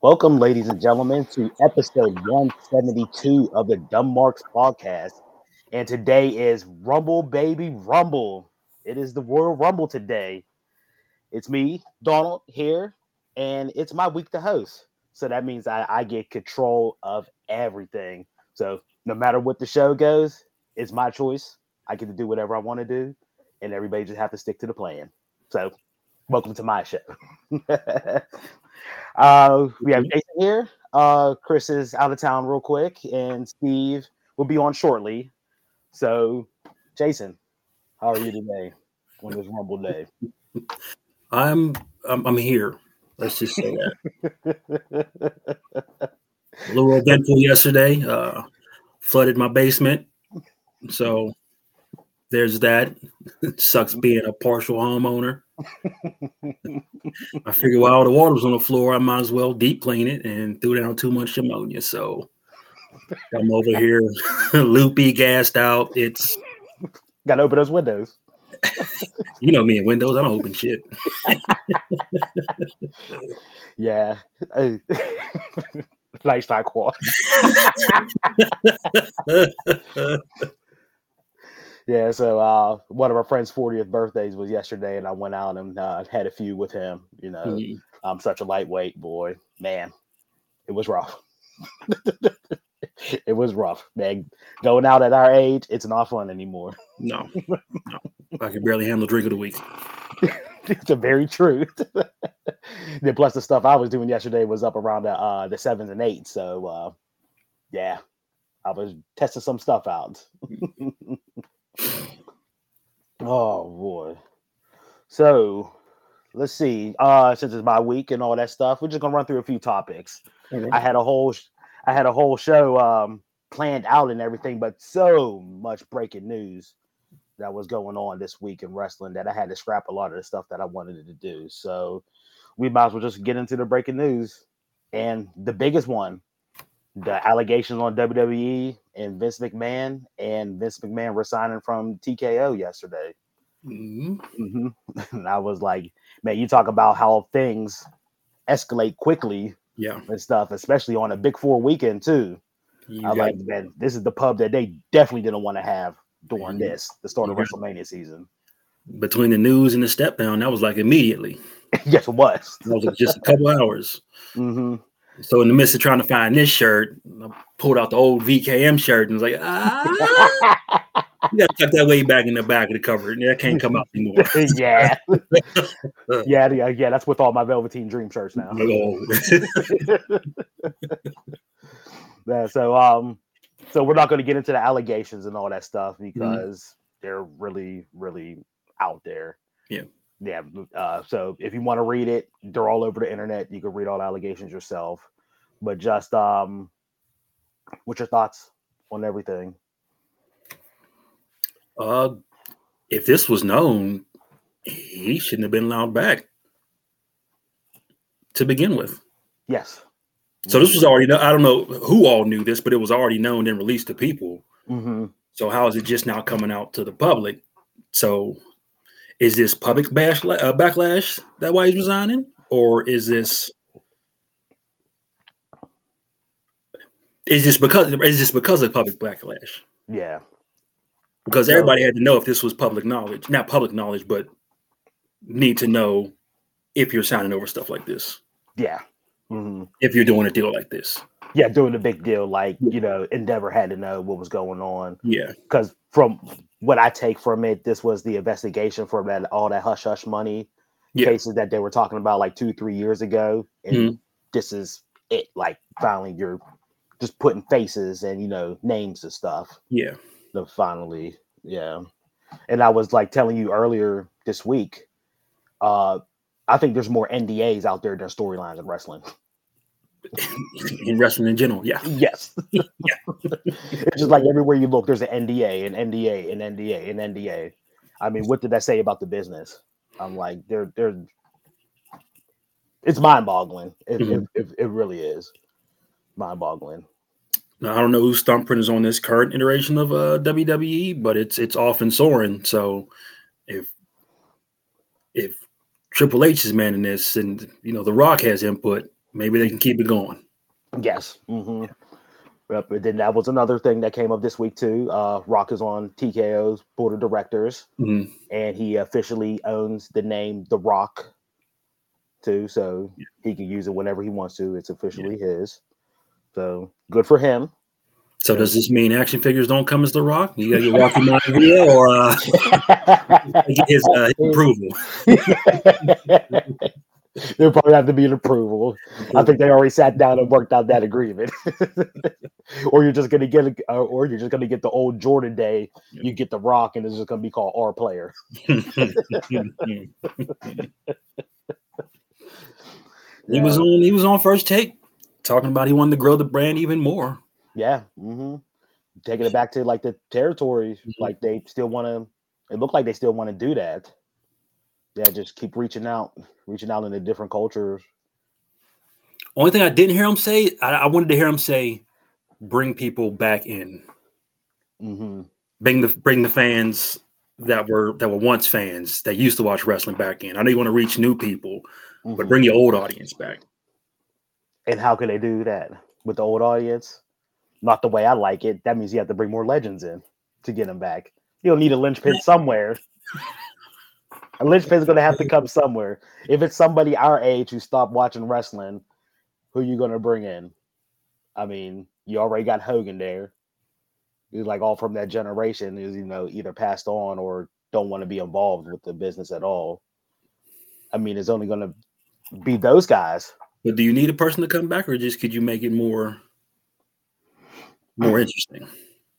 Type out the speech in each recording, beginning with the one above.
Welcome, ladies and gentlemen, to episode 172 of the Dumb Marks podcast. And today is Rumble Baby Rumble. It is the Royal Rumble today. It's me, Donald, here, and it's my week to host. So that means I get control of everything. So no matter what the show goes, it's my choice. I get to do whatever I want to do, and everybody just have to stick to the plan. So welcome to my show. We have Jason here. Chris is out of town real quick, and Steve will be on shortly. So, Jason, how are you today on this Rumble day? I'm here. Let's just say that. A little eventful yesterday. Flooded my basement, so there's that. It sucks being a partial homeowner. I figured while all the water was on the floor, I might as well deep clean it and threw down too much ammonia. So I'm over here loopy, gassed out. It's gotta open those windows. You know me and windows, I don't open shit. Yeah. Nice not quad. Yeah, so one of our friend's 40th birthdays was yesterday, and I went out and had a few with him. You know, I'm such a lightweight boy. Man, it was rough. It was rough, man. Going out at our age, it's not fun anymore. No. I can barely handle drink of the week. It's a very true. Then plus the stuff I was doing yesterday was up around the 7s and 8s. So yeah, I was testing some stuff out. Oh boy. So let's see. Since it's my week and all that stuff, we're just gonna run through a few topics. Mm-hmm. I had a whole show planned out and everything, but so much breaking news that was going on this week in wrestling that I had to scrap a lot of the stuff that I wanted to do. So we might as well just get into the breaking news. And the biggest one, the allegations on WWE and Vince McMahon resigning from TKO yesterday. Mm-hmm. And I was like, man, you talk about how things escalate quickly. Yeah. And stuff, especially on a Big Four weekend too. I was like, man, this is the pub that they definitely didn't want to have during the start of WrestleMania season. Between the news and the step down, that was like immediately. Yes, it was. That was just a couple hours. Mm-hmm. So in the midst of trying to find this shirt, I pulled out the old VKM shirt and was like, you got to tuck that way back in the back of the cover. That can't come out anymore. Yeah. Yeah. That's with all my Velveteen Dream shirts now. Yeah, so we're not going to get into the allegations and all that stuff because they're really, really out there. Yeah. Yeah. So if you want to read it, they're all over the internet. You can read all the allegations yourself. But just what's your thoughts on everything? If this was known, he shouldn't have been allowed back to begin with. Yes. So this was already, I don't know who all knew this, but it was already known and released to people. Mm-hmm. So how is it just now coming out to the public? So is this public backlash that why he's resigning? Or is this because of public backlash? Yeah. Because everybody had to know if this was public knowledge, not public knowledge, but need to know if you're signing over stuff like this. Yeah. Mm-hmm. If you're doing a deal like this. Yeah, doing a big deal like, Endeavor had to know what was going on. Yeah. Because from what I take from it, this was the investigation for all that hush-hush money cases that they were talking about like 2-3 years ago. And this is it. Like, finally, you're just putting faces and, names and stuff. Yeah. So finally, yeah. And I was like telling you earlier this week, I think there's more NDAs out there than storylines in wrestling. In wrestling in general, yeah. Yes. Yeah. It's just like everywhere you look, there's an NDA, an NDA, an NDA, an NDA. I mean, what did that say about the business? I'm like, it's mind-boggling. It really is mind-boggling. Now, I don't know whose thumbprint is on this current iteration of WWE, but it's often soaring. So if Triple H is manning this and The Rock has input, maybe they can keep it going. Yes. Yep. And then that was another thing that came up this week too. Rock is on TKO's board of directors, and he officially owns the name The Rock too, so he can use it whenever he wants to. It's officially his. So good for him. So does this mean action figures don't come as The Rock? You gotta get Rocky Maivia or get his approval. There'll probably have to be an approval. I think they already sat down and worked out that agreement. Or you're just gonna get the old Jordan day. You get The Rock, and it's just gonna be called R Player. He was on First Take talking about he wanted to grow the brand even more. Yeah, taking it back to like the territories, like they still want to. It looked like they still want to do that. Yeah, just keep reaching out into different cultures. Only thing I didn't hear him say, I wanted to hear him say, bring people back in. Bring the fans that were once fans that used to watch wrestling back in. I know you want to reach new people, but bring your old audience back. And how can they do that with the old audience? Not the way I like it. That means you have to bring more legends in to get them back. You'll need a linchpin somewhere. A linchpin's going to have to come somewhere. If it's somebody our age who stopped watching wrestling, who are you going to bring in? I mean, you already got Hogan there. He's like all from that generation is, either passed on or don't want to be involved with the business at all. I mean, it's only going to be those guys. But do you need a person to come back, or just could you make it more interesting?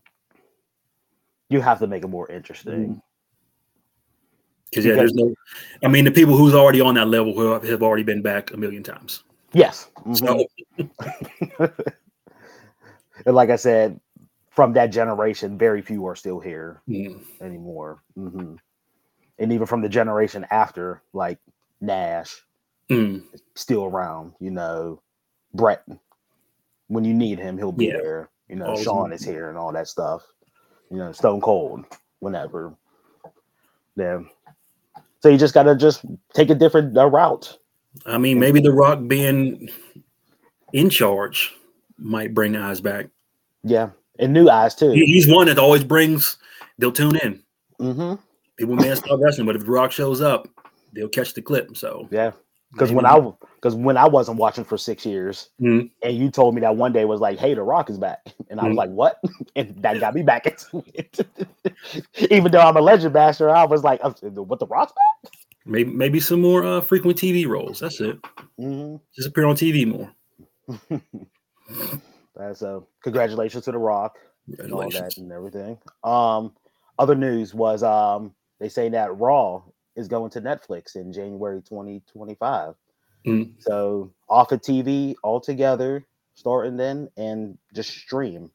You have to make it more interesting. Because there's no. I mean, the people who's already on that level who have already been back a million times. Yes. So. And like I said, from that generation, very few are still here anymore. And even from the generation after, like Nash, still around. Brett, when you need him, he'll be there. Shawn is here and all that stuff. Stone Cold, whenever. Yeah. So you just got to take a different route. I mean, maybe The Rock being in charge might bring eyes back. Yeah. And new eyes, too. He's one that always they'll tune in. People may start wrestling, but if The Rock shows up, they'll catch the clip. So, yeah. Because when I wasn't watching for 6 years, and you told me that one day was like, hey, The Rock is back. And I was like, what? And that got me back into it. Even though I'm a legend master, I was like, what, The Rock's back? Maybe some more frequent TV roles. That's it. Just appear on TV more. So congratulations to The Rock and all that and everything. Other news was they say that Raw is going to Netflix in January 2025. So off of TV altogether, starting then, and just stream.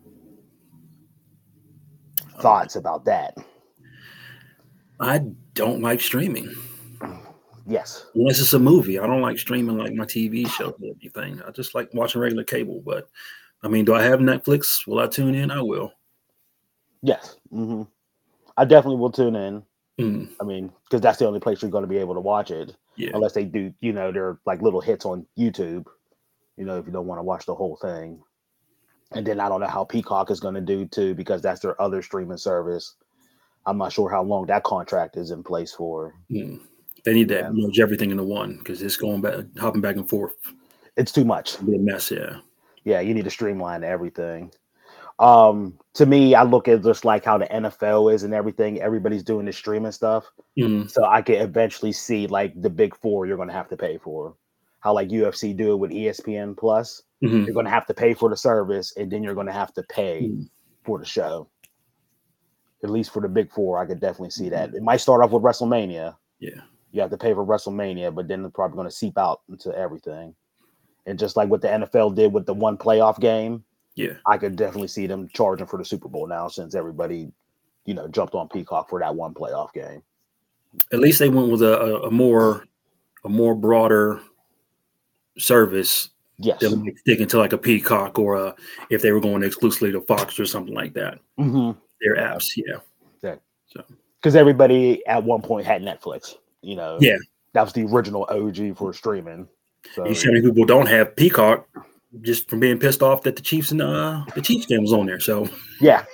Thoughts about that? I don't like streaming. Yes. Unless it's a movie. I don't like streaming like my TV show or anything. I just like watching regular cable. But, I mean, do I have Netflix? Will I tune in? I will. Yes. I definitely will tune in. I mean, because that's the only place you're going to be able to watch it. Yeah. Unless they do, they're like little hits on YouTube, if you don't want to watch the whole thing. And then I don't know how Peacock is going to do too, because that's their other streaming service. I'm not sure how long that contract is in place for. They need to merge everything into one because it's hopping back and forth. It's too much. It'll be a mess, yeah. Yeah, you need to streamline everything. To me, I look at just like how the NFL is and everything. Everybody's doing this streaming stuff. So I can eventually see like the big four you're going to have to pay for. How like UFC do it with ESPN Plus. You're going to have to pay for the service, and then you're going to have to pay for the show. At least for the big four, I could definitely see that. It might start off with WrestleMania. Yeah. You have to pay for WrestleMania, but then it's probably going to seep out into everything. And just like what the NFL did with the one playoff game, I could definitely see them charging for the Super Bowl now, since everybody, jumped on Peacock for that one playoff game. At least they went with a more broader service. Yes. They'll be sticking to like a Peacock or if they were going exclusively to Fox or something like that. Their apps, yeah. So because everybody at one point had Netflix, that was the original OG for streaming. So you see how many people don't have Peacock just from being pissed off that the Chiefs and the Chiefs game was on there. So yeah.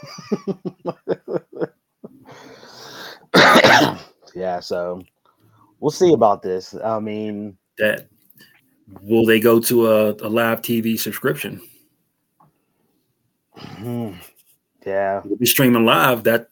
Yeah, so we'll see about this. I mean, that will they go to a live TV subscription? Yeah, we'll be streaming live. That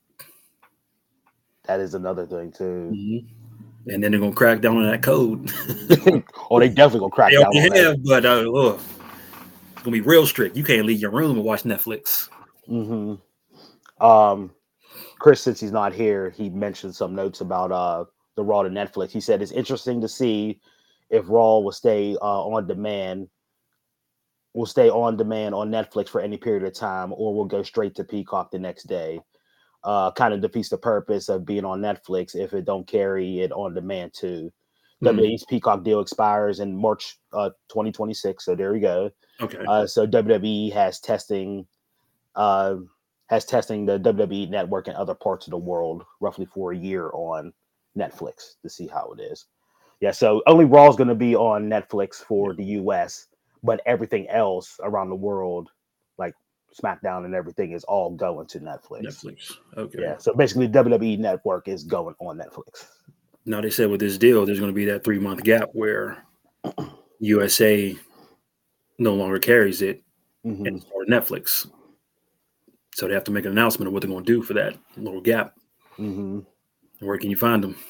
is another thing too. Mm-hmm. And then they're gonna crack down on that code. Oh, they definitely gonna crack down on that. But it's gonna be real strict. You can't leave your room and watch Netflix. Mm-hmm. Chris, since he's not here, he mentioned some notes about the Raw to Netflix. He said it's interesting to see if Raw will stay on demand on Netflix for any period of time, or will go straight to Peacock the next day. Kind of defeats the purpose of being on Netflix if it don't carry it on demand too. WWE's Peacock deal expires in March 2026. So there we go. Okay. So WWE has testing the WWE network in other parts of the world roughly for a year on Netflix to see how it is. Yeah, so only Raw is going to be on Netflix for the US, but everything else around the world, like SmackDown and everything, is all going to Netflix. Okay. Yeah, so basically WWE network is going on Netflix. Now they said with this deal, there's going to be that 3-month gap where USA no longer carries it and it's on Netflix. So they have to make an announcement of what they're going to do for that little gap. Mm-hmm. Where can you find them?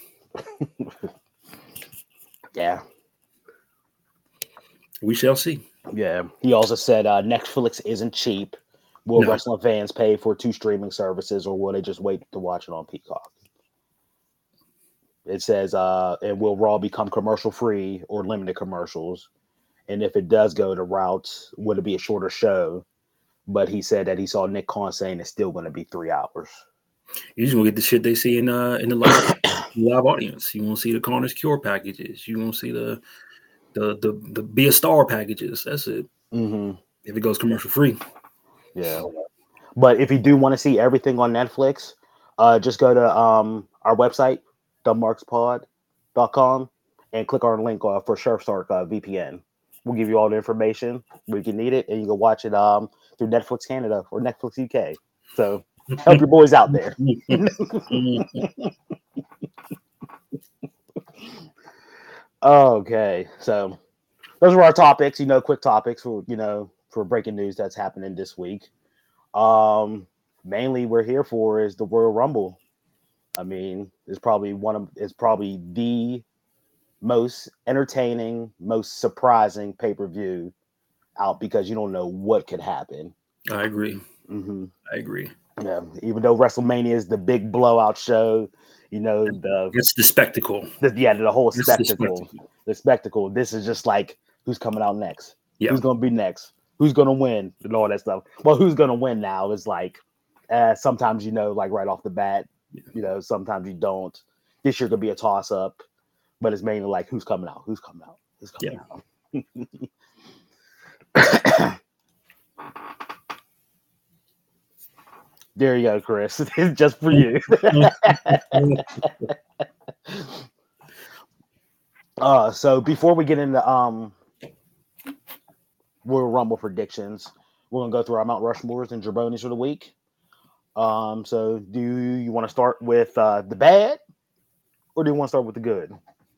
Yeah. We shall see. Yeah. He also said Netflix isn't cheap. Will wrestling fans pay for 2 streaming services, or will they just wait to watch it on Peacock? It says, and will Raw become commercial free or limited commercials? And if it does go the route, would it be a shorter show? But he said that he saw Nick Khan saying it's still going to be 3 hours. You just want to get the shit they see in the live audience. You want to see the Corner's Cure packages. You want to see the Be a Star packages. That's it. Mm-hmm. If it goes commercial free. Yeah. But if you do want to see everything on Netflix, just go to our website, dumbmarkspod.com, and click our link for Surfshark VPN. We'll give you all the information we can need it, and you can watch it through Netflix Canada or Netflix UK. So help your boys out there. Okay, so those were our topics. Quick topics for breaking news that's happening this week. Mainly we're here for is the Royal Rumble. I mean, it's probably the most entertaining, most surprising pay-per-view out, because you don't know what could happen. I agree. Mm-hmm. I agree. Yeah, even though WrestleMania is the big blowout show, it's the spectacle. The whole spectacle. The spectacle. This is just like, who's coming out next? Yeah. Who's going to be next? Who's going to win? And all that stuff. Well, who's going to win now is like, sometimes like right off the bat. Yeah. Sometimes you don't. This year could be a toss-up, but it's mainly like, who's coming out? Who's coming out? Who's coming out? There you go, Chris. It's just for you. So before we get into Royal Rumble predictions, we're gonna go through our Mount Rushmores and Jabronis of the week. So do you want to start with the bad, or do you want to start with the good?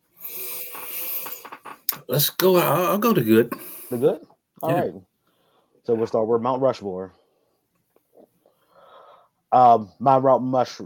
Let's go. I'll go to good. The good? All right. So we'll start with Mount Rushmore. My Mount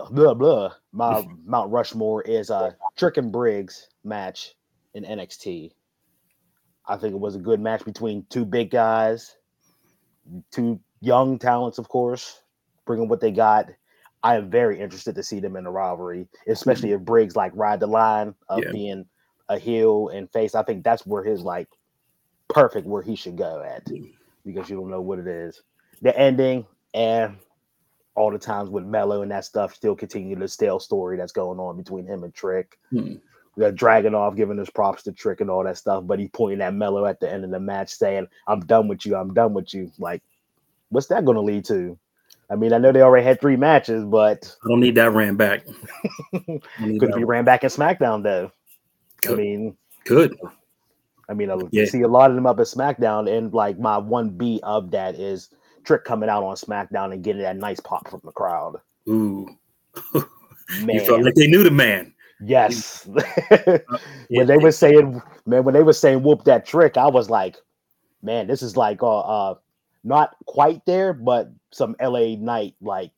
Rushmore is a Trick and Briggs match in NXT. I think it was a good match between 2 big guys, 2 young talents, of course, bringing what they got. I am very interested to see them in a rivalry, especially if Briggs ride the line of being a heel and face. I think that's where his perfect where he should go at, because you don't know what it is. The ending and all the times with Mello and that stuff still continue the stale story that's going on between him and Trick. They're dragging off, giving his props to Trick and all that stuff, but he pointing at Mello at the end of the match saying, I'm done with you. I'm done with you. Like, what's that going to lead to? I mean, I know they already had 3 matches, but I don't need that ran back. Could be ran back in SmackDown though. Could. I mean, could. I mean, I see a lot of them up at SmackDown, and like my 1B of that is Trick coming out on SmackDown and getting that nice pop from the crowd. Ooh, man, you felt like they knew the man. Yes. when they were saying whoop that Trick, I was like, man, this is like not quite there, but some LA Knight like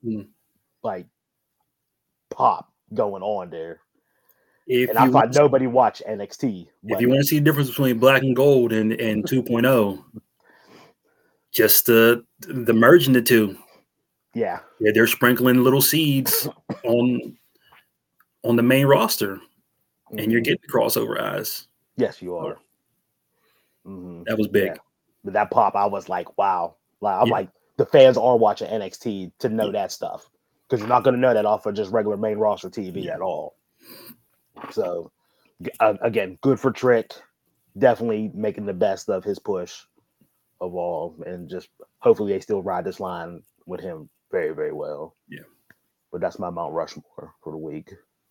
pop going on there. And I thought nobody watched NXT. If you want to see the difference between Black and Gold and 2.0, just the merging the two. Yeah, they're sprinkling little seeds on the main roster, and you're getting crossover eyes. Yes, you are. That was big. Yeah. But that pop, I was like, wow. Like, I'm like, the fans are watching NXT to know that stuff, because you're not going to know that off of just regular main roster TV at all. So, again, good for Trick. Definitely making the best of his push of all, and just hopefully they still ride this line with him very, very well. Yeah. But that's my Mount Rushmore for the week.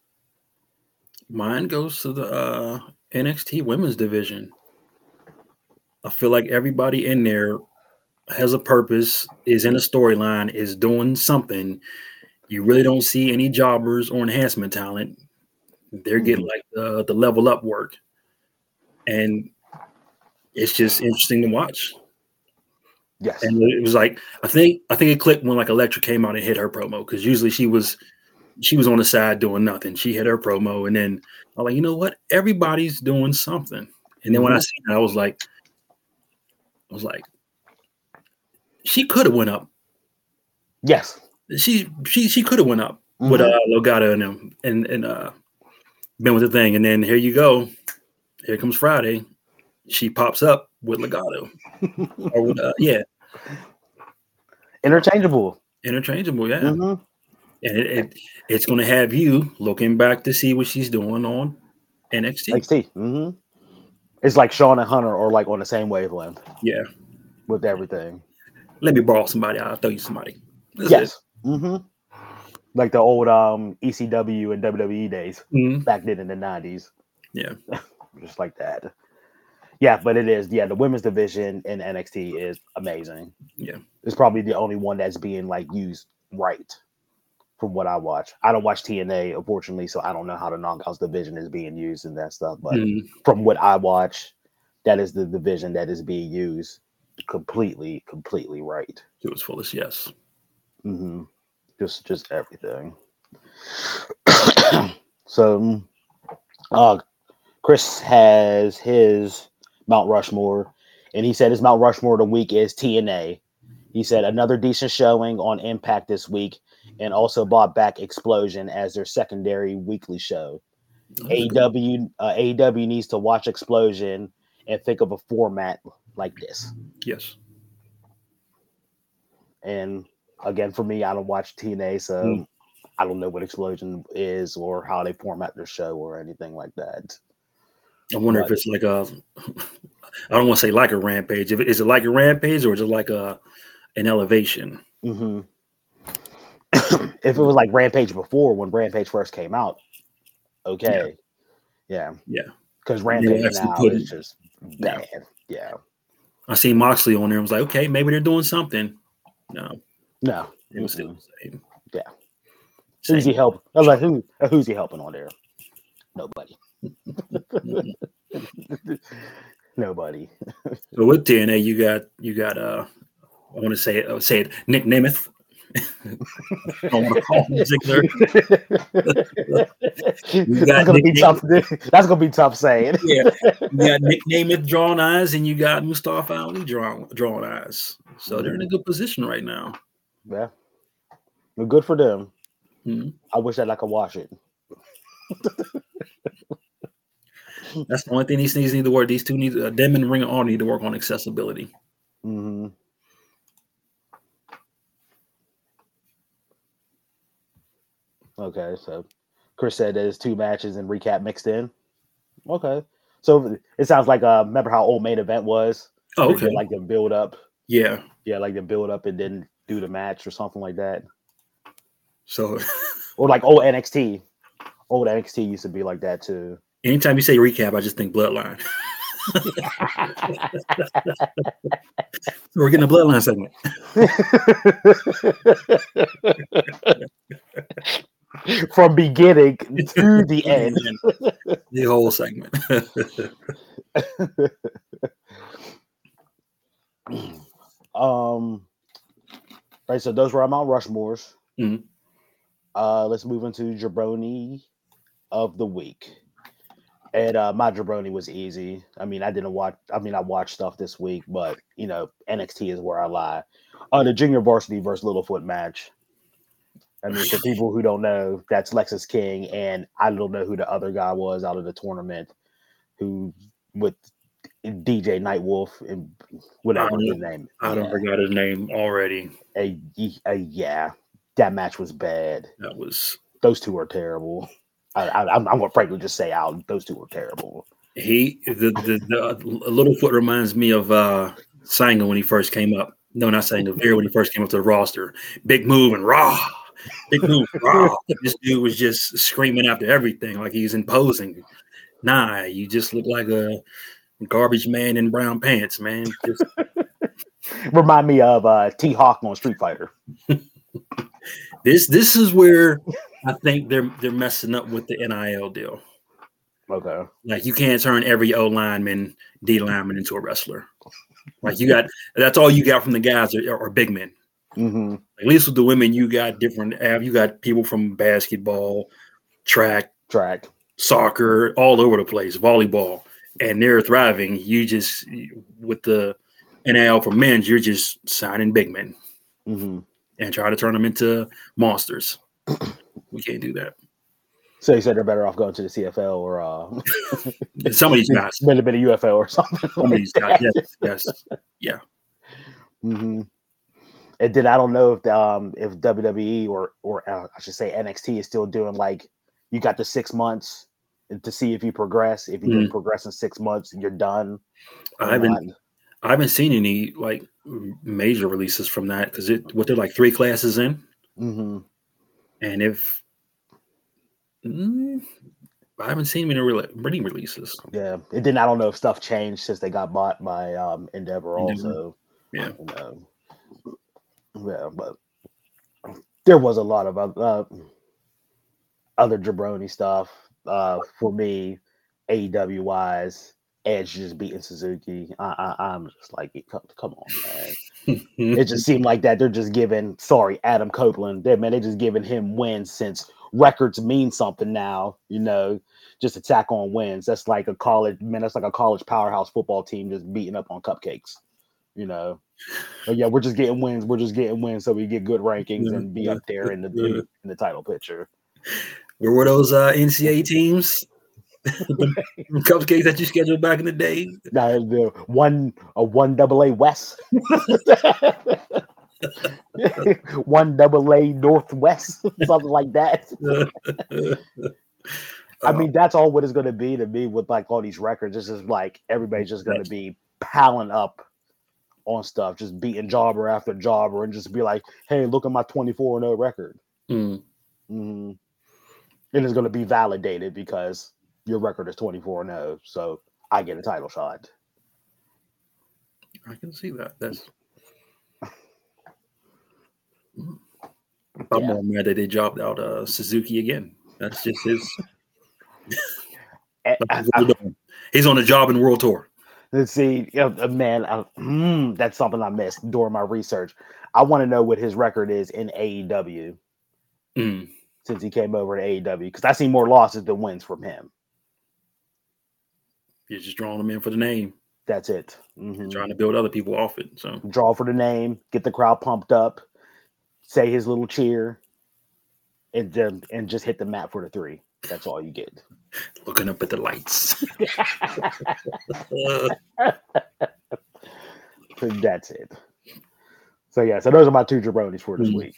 Mine goes to the NXT women's division. I feel like everybody in there has a purpose, is in a storyline, is doing something. You really don't see any jobbers or enhancement talent. They're getting like the level up work, and it's just interesting to watch. Yes, and it was like I think it clicked when like Elektra came out and hit her promo, because usually she was on the side doing nothing. She hit her promo, and then I'm like, you know what? Everybody's doing something. And then when I seen it, I was like, she could have went up. Yes, she could have went up with Legado and them, and been with the thing, and then here you go. Here comes Friday. She pops up with Legado. Or with, Interchangeable, yeah. And it's going to have you looking back to see what she's doing on NXT. It's like Shawn and Hunter are like on the same wavelength. Yeah. With everything. Let me borrow somebody. I'll throw you somebody. Yes. Like the old ECW and WWE days back then in the 90s. Yeah. Just like that. Yeah, but it is. Yeah, the women's division in NXT is amazing. Yeah. It's probably the only one that's being like used right from what I watch. I don't watch TNA, unfortunately, so I don't know how the Knockouts division is being used and that stuff. But from what I watch, that is the division that is being used completely right. It was fullest, yes. Just everything. So Chris has his Mount Rushmore, and he said his Mount Rushmore of the week is TNA. He said another decent showing on Impact this week, and also brought back Explosion as their secondary weekly show. AEW needs to watch Explosion and think of a format like this. Yes. And again, for me, I don't watch TNA, so I don't know what Explosion is or how they format their show or anything like that. I wonder if it's like I don't want to say like a Rampage. Is it like a Rampage, or is it like an Elevation? If it was like Rampage before, when Rampage first came out, okay. Yeah. Because Rampage now is just bad. Yeah. I seen Moxley on there. I was like, okay, maybe they're doing something. No. It was still the same. Yeah. Who's he helping? I was like, who's he helping on there? Nobody. Nobody. So with TNA, you got I want to say it Nick Nemeth. I don't want to call him That's gonna be tough saying. Yeah, you got Nick Nemeth drawing eyes, and you got Mustafa Ali drawing eyes. So they're in a good position right now. Yeah, well, good for them. I wish that I could watch it. That's the only thing these things need to work. These two need them and Ring of Honor need to work on accessibility. Okay, so Chris said there's 2 matches and recap mixed in. Okay, so it sounds like remember how old main event was? Oh, okay, like the build up. Yeah, like the build up and then do the match or something like that. So, or like old NXT. Old NXT used to be like that too. Anytime you say recap, I just think Bloodline. We're getting a bloodline segment. From beginning to the end. The whole segment. Right, so those were our Mount Rushmores. Mm-hmm. Let's move into Jabroni of the week. And my jabroni was easy. I mean, I watched stuff this week, but NXT is where I lie. The Junior Varsity versus Littlefoot match. I mean, for people who don't know, that's Lexus King, and I don't know who the other guy was out of the tournament, who with DJ Nightwolf and whatever his name. I don't forgot his name already. Yeah, that match was bad. Those two are terrible. I'm gonna frankly just say out. Those two were terrible. The Littlefoot reminds me of Sanger when he first came up. No, not Sanger. Veer when he first came up to the roster. Big move and raw. Big move, raw. This dude was just screaming after everything like he's imposing. Nah, you just look like a garbage man in brown pants, man. Just... Remind me of T-Hawk on Street Fighter. This is where I think they're messing up with the NIL deal. Okay. Like you can't turn every O lineman, D lineman into a wrestler. Like that's all you got from the guys are big men. Mm-hmm. At least with the women, you got different. You got people from basketball, track, soccer, all over the place, volleyball, and they're thriving. You just with the NIL for men's, you're just signing big men. Mm-hmm. And try to turn them into monsters. We can't do that. So you said they're better off going to the CFL or some of these guys. Been a bit of UFL or something. Some of these guys, yes, yeah. Mm-hmm. And then I don't know if WWE or I should say NXT is still doing like you got the 6 months to see if you progress. If you didn't progress in 6 months, you're done. I haven't seen any like major releases from that because they're like 3 classes in, and if I haven't seen many releases. Yeah, and then I don't know if stuff changed since they got bought by Endeavor also. Yeah, yeah, but there was a lot of other jabroni stuff for me, AEW wise. Edge just beating Suzuki. I'm just like, come on, man. It just seemed like that they're just giving, Adam Copeland, they just giving him wins since records mean something now, just attack on wins. That's like a college powerhouse football team just beating up on cupcakes, But yeah, we're just getting wins so we get good rankings and be up there in the title picture. Where were those NCAA teams? The cupcakes that you scheduled back in the day. The one AA West, 1 AA Northwest, something like that. I mean, that's all what it's going to be to me with like all these records. It's just like everybody's just going to be piling up on stuff, just beating jobber after jobber, and just be like, "Hey, look at my 24-0 record." Mm-hmm. And it's going to be validated because your record is 24-0, so I get a title shot. I can see that. I'm more mad that they dropped out Suzuki again. That's just his. He's on a job in World Tour. Let's see, man. That's something I missed during my research. I want to know what his record is in AEW since he came over to AEW, because I see more losses than wins from him. You're just drawing them in for the name. That's it. Trying to build other people off it. So draw for the name, get the crowd pumped up, say his little cheer, and just hit the mat for the 3. That's all you get. Looking up at the lights. That's it. So yeah, so those are my 2 jabronis for this week.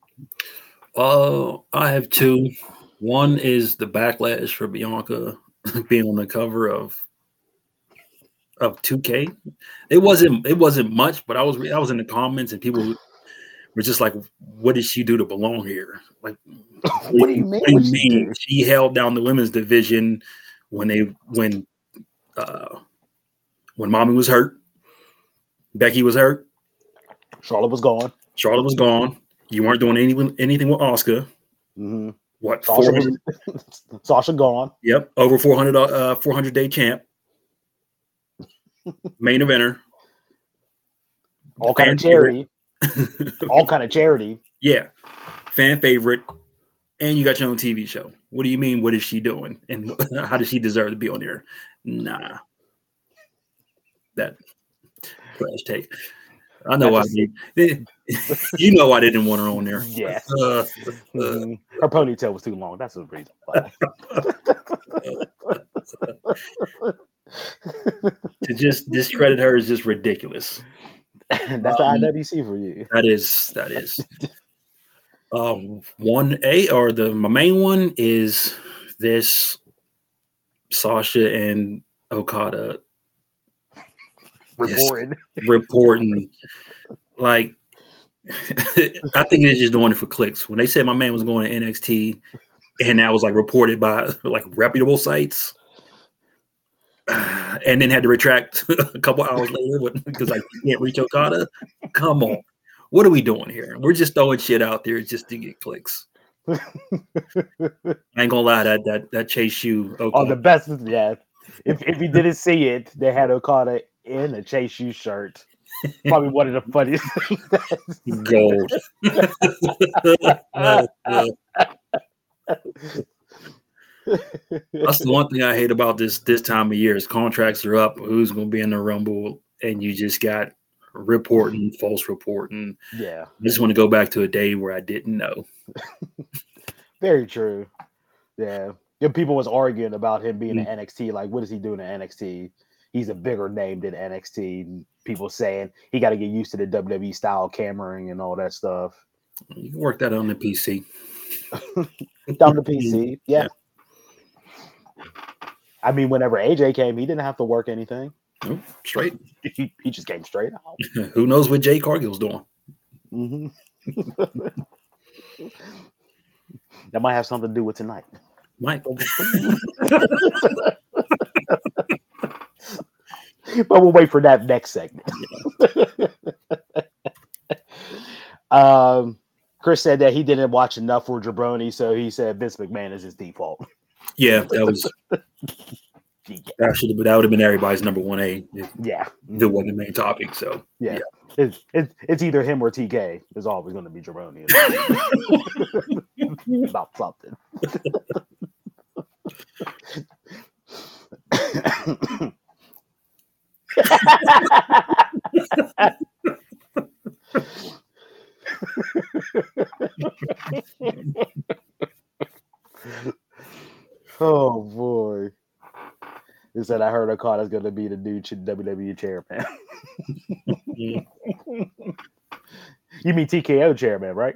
I have 2. One is the backlash for Bianca being on the cover of 2K. It wasn't much, but I was in the comments and people were just like, "What did she do to belong here?" Like, what do you mean? She held down the women's division when when Mommy was hurt, Becky was hurt, Charlotte was gone. Charlotte was gone. You weren't doing anything with Oscar. Mm-hmm. What? Sasha gone. Yep, over 400-day champ, main eventer, all kind of charity, all kind of charity. Yeah, fan favorite, and you got your own TV show. What do you mean? What is she doing? And how does she deserve to be on there? Nah, that trash take. I know why. You know I didn't want her on there. Yeah. Her ponytail was too long. That's the reason. To just discredit her is just ridiculous. That's the IWC for you. That is. 1A or my main one is this Sasha and Okada reporting. Like, I think it's just doing it for clicks. When they said my man was going to NXT, and that was like reported by like reputable sites, and then had to retract a couple hours later because like you can't reach Okada. Come on, what are we doing here? We're just throwing shit out there just to get clicks. I ain't gonna lie, that Chase U. Oh, the best, yeah. If you didn't see it, they had Okada in a Chase U shirt. Probably one of the funniest things. Gold. That's the one thing I hate about this time of year is contracts are up. Who's going to be in the Rumble? And you just got false reporting. Yeah. I just want to go back to a day where I didn't know. Very true. Yeah. People was arguing about him being in NXT. Like, what is he doing in NXT? He's a bigger name than NXT. People saying he got to get used to the WWE style cameraing and all that stuff. You can work that on the PC. On the PC, yeah. I mean, whenever AJ came, he didn't have to work anything. Nope, straight. He just came straight out. Who knows what Jay Cargill's doing? Mm-hmm. That might have something to do with tonight. Might. But we'll wait for that next segment. Chris said that he didn't watch enough for Jabroni, so he said Vince McMahon is his default. Yeah, that was actually, but that would have been everybody's number 1A. Yeah, that wasn't the main topic. So yeah. It's either him or TK. It's always going to be Jabroni about something. Oh boy. He said I heard Okada's gonna be the new WWE chairman. You mean TKO chairman, right?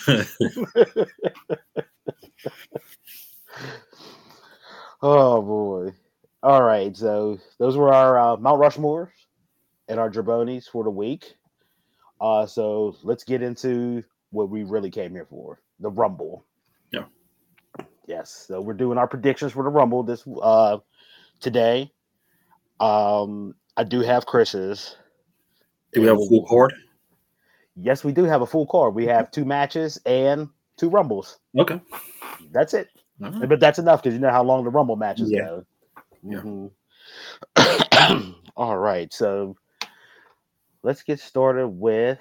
Oh boy. All right, so those were our Mount Rushmores and our Jabronis for the week. So let's get into what we really came here for, the Rumble. Yeah. Yes, so we're doing our predictions for the Rumble today. I do have Chris's. Do we have a full card? Yes, we do have a full card. We have 2 matches and 2 Rumbles. Okay. That's it. Right. But that's enough because you know how long the Rumble matches go. Yeah. Mm-hmm. All right, so let's get started with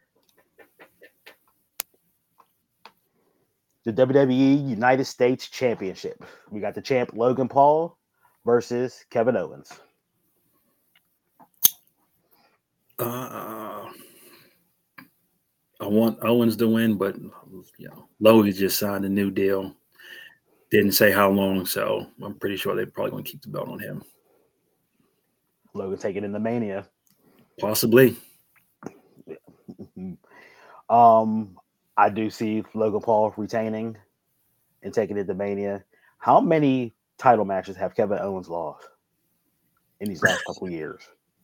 the WWE United States Championship. We got the champ Logan Paul versus Kevin Owens. I want Owens to win, but Logan just signed a new deal. Didn't say how long, so I'm pretty sure they're probably going to keep the belt on him. Logan taking in the Mania. Possibly. I do see Logan Paul retaining and taking it to Mania. How many title matches have Kevin Owens lost in these last couple of years?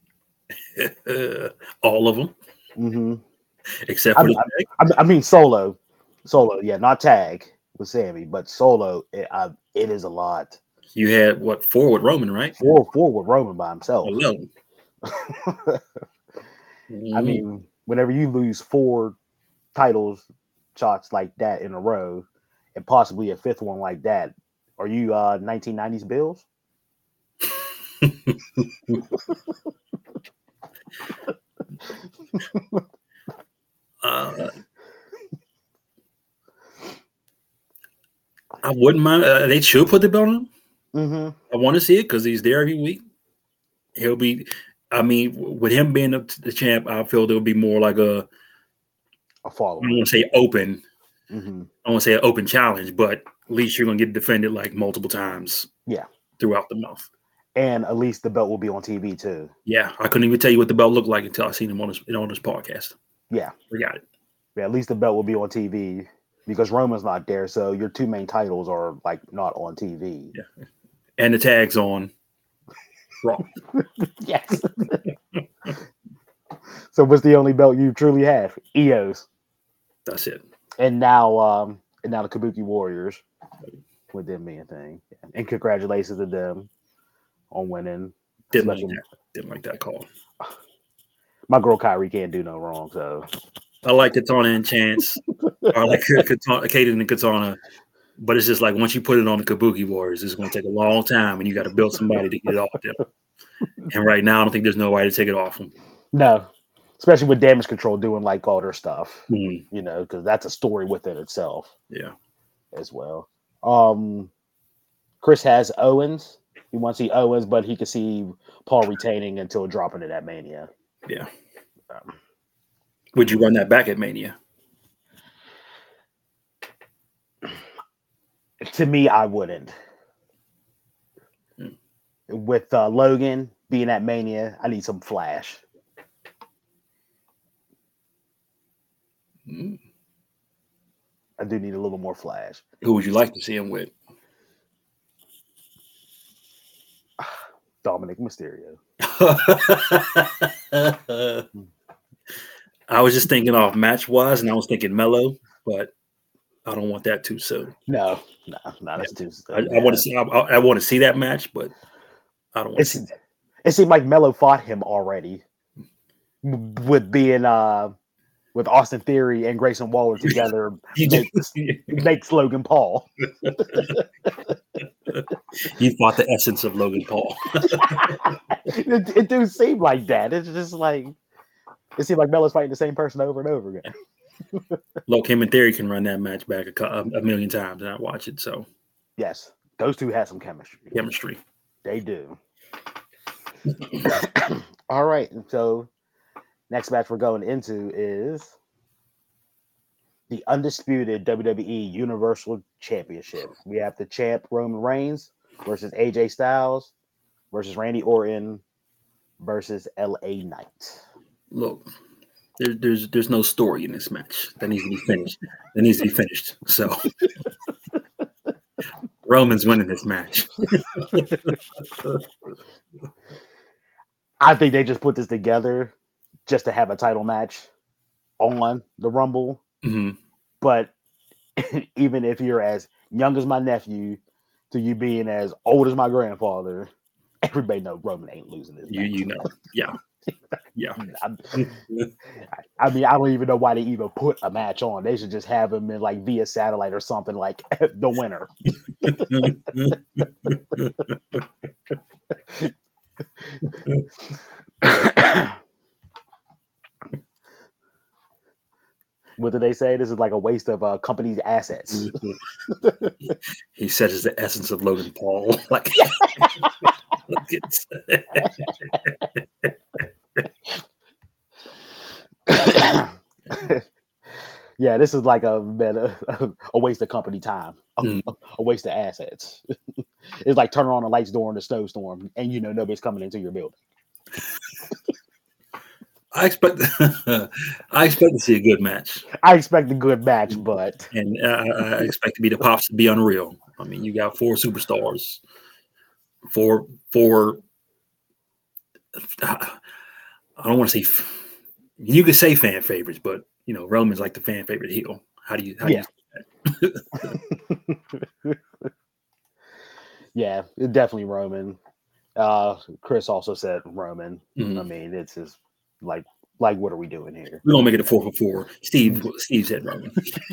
All of them. Mm-hmm. Except for I mean solo, yeah, not tag with Sammy, but solo. It is a lot. You had 4 with Roman, right? 4 with Roman by himself. 11. I mean, whenever you lose 4 titles shots like that in a row, and possibly a 5th one like that, are you 1990s Bills? I wouldn't mind. They should put the belt on him. Mm-hmm. I want to see it because he's there every week. He'll be. I mean, with him being the champ, I feel there'll be more like a follow. I don't want to say open. Mm-hmm. I want to say an open challenge, but at least you're going to get defended like multiple times. Yeah. Throughout the month. And at least the belt will be on TV too. Yeah, I couldn't even tell you what the belt looked like until I seen him on this podcast. Yeah, we got it. Yeah, at least the belt will be on TV because Roman's not there, so your 2 main titles are like not on TV. Yeah, and the tag's on Raw. Yes. So what's the only belt you truly have? EOS. That's it. And now the Kabuki Warriors with them being a thing. And congratulations to them on winning. Didn't like that call. My girl Kyrie can't do no wrong, so I like Katana and Chance. I like Kaden and Katana. But it's just like once you put it on the Kabuki Warriors, it's going to take a long time, and you got to build somebody to get it off them. And right now, I don't think there's no way to take it off them. No, especially with Damage Control doing like all their stuff, you know, because that's a story within itself. Yeah, as well. Chris has Owens. He wants to see Owens, but he can see Paul retaining until dropping it at Mania. Yeah. Would you run that back at Mania? To me, I wouldn't. With Logan being at Mania, I need some flash. I do need a little more flash. Who would you like to see him with? Dominic Mysterio. I was just thinking off match-wise, and I was thinking Melo, but I don't want that too soon. No, that's too soon. I want to see. I want to see that match, but I don't want to see that. It seemed like Melo fought him already, with being with Austin Theory and Grayson Waller together makes Logan Paul. You fought the essence of Logan Paul. It do seem like that. It's just like it seems like Melo's fighting the same person over and over again. Look, him and Theory can run that match back a million times and I watch it. So yes, those two have some chemistry. They do. All right, so next match we're going into is the undisputed WWE Universal Championship. We have the champ Roman Reigns versus AJ Styles versus Randy Orton versus LA Knight. Look, there's no story in this match. That needs to be finished. So Roman's winning this match. I think they just put this together just to have a title match on the Rumble. Mm-hmm. But even if you're as young as my nephew to you being as old as my grandfather, everybody knows Roman ain't losing this match. You know. Yeah. Yeah. I mean, I don't even know why they even put a match on. They should just have him in like via satellite or something like the winner. What did they say? This is like a waste of company's assets. He says it's the essence of Logan Paul. Like, yeah, this is like a waste of company time, a waste of assets. It's like turning on the lights during the snowstorm, and you know nobody's coming into your building. I expect to see a good match. I expect a good match, but I expect the pops to be unreal. I mean, you got 4 superstars, four. I don't want to say you could say fan favorites, but you know Roman's like the fan favorite heel. How do you say that? Yeah, definitely Roman. Chris also said Roman. I mean, it's just like what are we doing here? We're gonna make it a 4 for 4. Steve said Roman.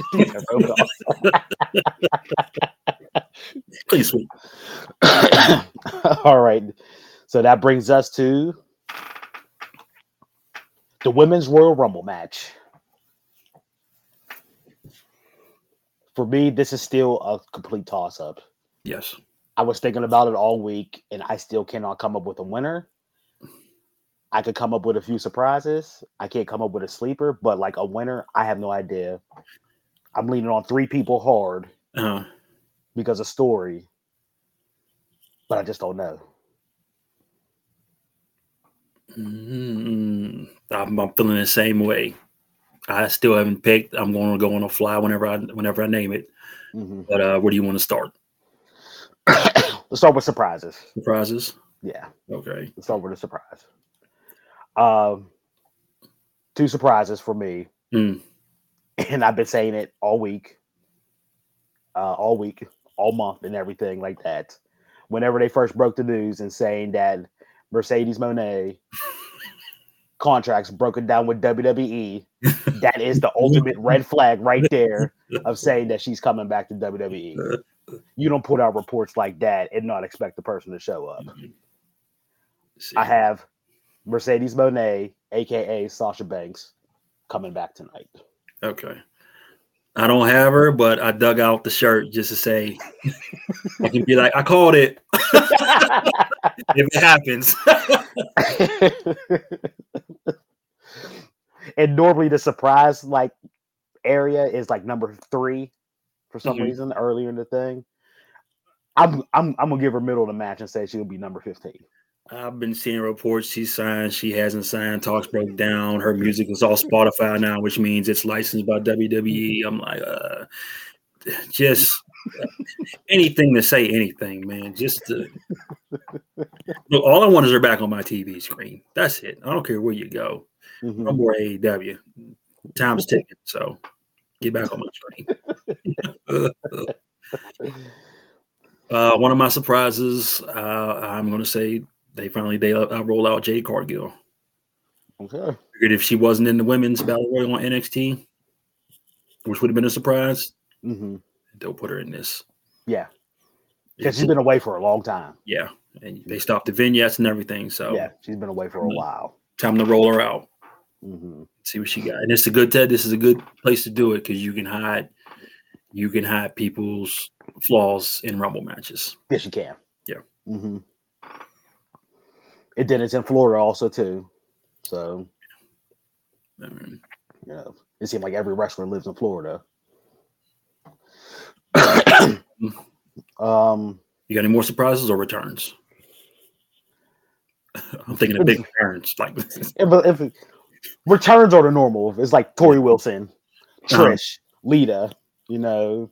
Please, sweet. All right. So that brings us to the Women's Royal Rumble match. For me, this is still a complete toss-up. Yes. I was thinking about it all week, and I still cannot come up with a winner. I could come up with a few surprises. I can't come up with a sleeper, but like a winner, I have no idea. I'm leaning on 3 people hard because of story, but I just don't know. I'm feeling the same way. I still haven't picked. I'm going to go on a fly whenever I name it. But where do you want to start? Let's start with surprises. Surprises? Yeah. Okay. Let's start with a surprise. 2 surprises for me. And I've been saying it all week, all month, and everything like that. Whenever they first broke the news and saying that Mercedes Moné contracts broken down with WWE, that is the ultimate red flag right there of saying that she's coming back to WWE. You don't put out reports like that and not expect the person to show up. I have Mercedes Moné, aka Sasha Banks, coming back tonight. Okay. I don't have her, but I dug out the shirt just to say I can be like, I called it. If it happens. And normally the surprise like area is like number 3 for some reason earlier in the thing. I'm gonna give her middle of the match and say she'll be number 15. I've been seeing reports she's signed, she hasn't signed, talks broke down. Her music is all Spotify now, which means it's licensed by WWE. I'm like, just anything to say anything, man. Just look, all I want is her back on my TV screen. That's it. I don't care where you go. No more AEW. Time's ticking, so get back on my screen. One of my surprises, I'm going to say they roll out Jade Cargill. Okay. Figured if she wasn't in the women's battle royal on NXT, which would have been a surprise, they'll put her in this. Yeah, because she's been away for a long time. Yeah, and they stopped the vignettes and everything. So yeah, she's been away for a while. Time to roll her out. See what she got, and it's a good This is a good place to do it because you can hide people's flaws in Rumble matches. Yes, you can. Yeah. And then it's in Florida also too. So, you know, it seems like every wrestler lives in Florida. You got any more surprises or returns? I'm thinking of big returns. Like if returns are the normal. It's like Tori Wilson, Trish, Lita. You know.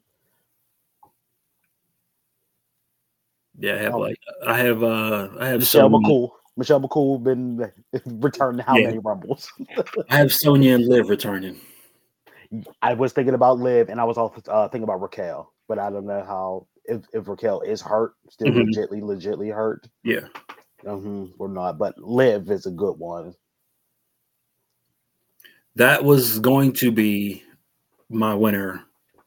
Yeah, I have Michelle McCool. Michelle McCool been returning how many Rumbles? I have Sonya and Liv returning. I was thinking about Liv, and I was also thinking about Raquel, but I don't know how if Raquel is hurt, still legitly hurt. Yeah, or not. But Liv is a good one. That was going to be my winner.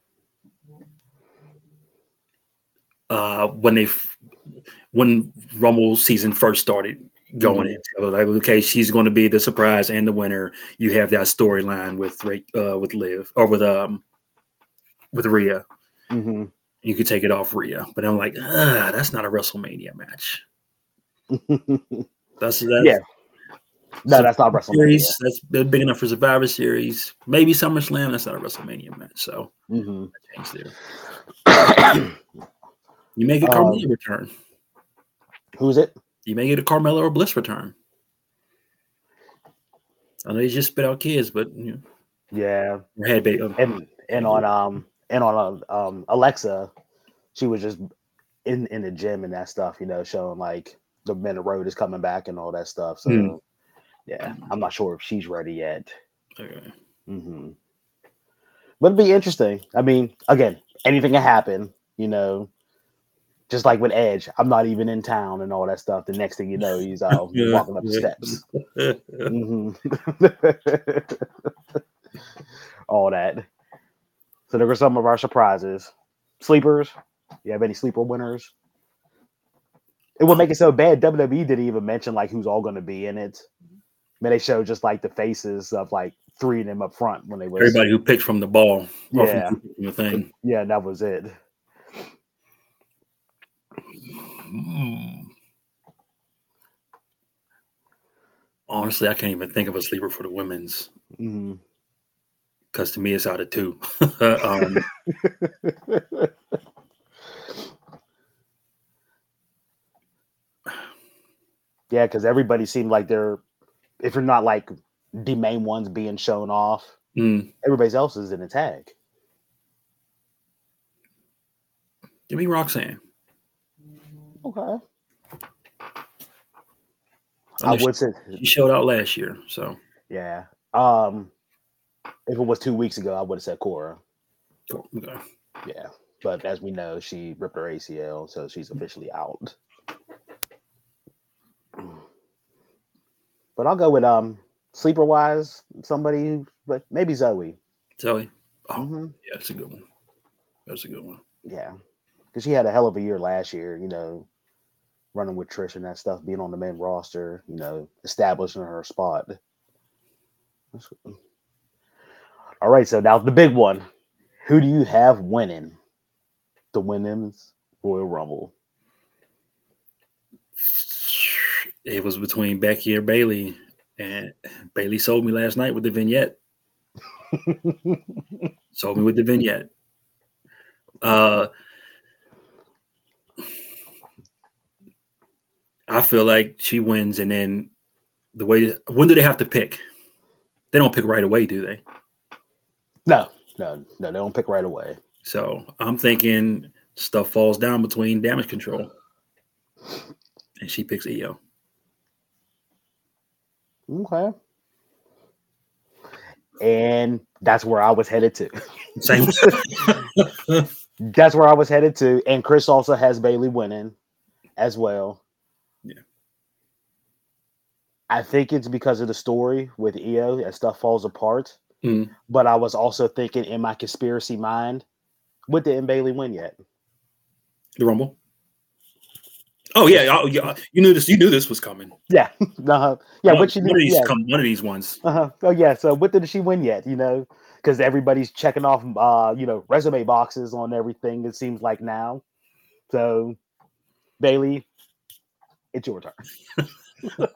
When Rumble season first started going in, like, okay, she's going to be the surprise and the winner. You have that storyline with Liv or with Rhea. You could take it off Rhea, but I'm like, that's not a WrestleMania match. That's yeah. No, that's not WrestleMania. Series, that's big enough for Survivor Series. Maybe SummerSlam. That's not a WrestleMania match. So I changed there. You may get Carmella return. Who's it? You may get a Carmella or Bliss return. I know you just spit out kids, but yeah. And on Alexa, she was just in the gym and that stuff, showing like the Men of Road is coming back and all that stuff. So yeah, I'm not sure if she's ready yet. Okay. But it'd be interesting. I mean, again, anything can happen, Just like with Edge, I'm not even in town and all that stuff. The next thing you know, he's walking up the steps. All that. So there were some of our surprises. Sleepers. You have any sleeper winners? It would make it so bad. WWE didn't even mention like who's all going to be in it. I mean, they showed just like the faces of like 3 of them up front when they was everybody who picked from the ball. Yeah, from the thing. Yeah, that was it. Honestly, I can't even think of a sleeper for the women's. Because to me, it's out of 2. Yeah, because everybody seemed like they're, if you're not like the main ones being shown off, everybody else is in a tag. Give me Roxanne. Okay. I would say she showed out last year, so yeah. If it was 2 weeks ago, I would have said Cora. Okay. Yeah, but as we know, she ripped her ACL, so she's officially out. But I'll go with sleeper wise, somebody, but maybe Zoe. Zoe. Oh, yeah, that's a good one. That's a good one. Yeah, because she had a hell of a year last year. You know, running with Trish and that stuff, being on the main roster. You know, establishing her spot. All right, so now the big one. Who do you have winning the Women's Royal Rumble? It was between Becky or Bayley, and Bayley sold me last night with the vignette. Sold me with the vignette. I feel like she wins, and then when do they have to pick? They don't pick right away, do they? No, they don't pick right away. So I'm thinking stuff falls down between Damage Control, and she picks Io. Okay. And that's where I was headed to. Same. That's where I was headed to. And Chris also has Bayley winning as well. Yeah. I think it's because of the story with Io as stuff falls apart. But I was also thinking in my conspiracy mind, what didn't Bayley win yet? The Rumble. Oh yeah, you knew this. You knew this was coming. Yeah, yeah. One of these ones. Oh yeah. So what did she win yet? You know, because everybody's checking off, resume boxes on everything. It seems like now. So, Bayley, it's your turn.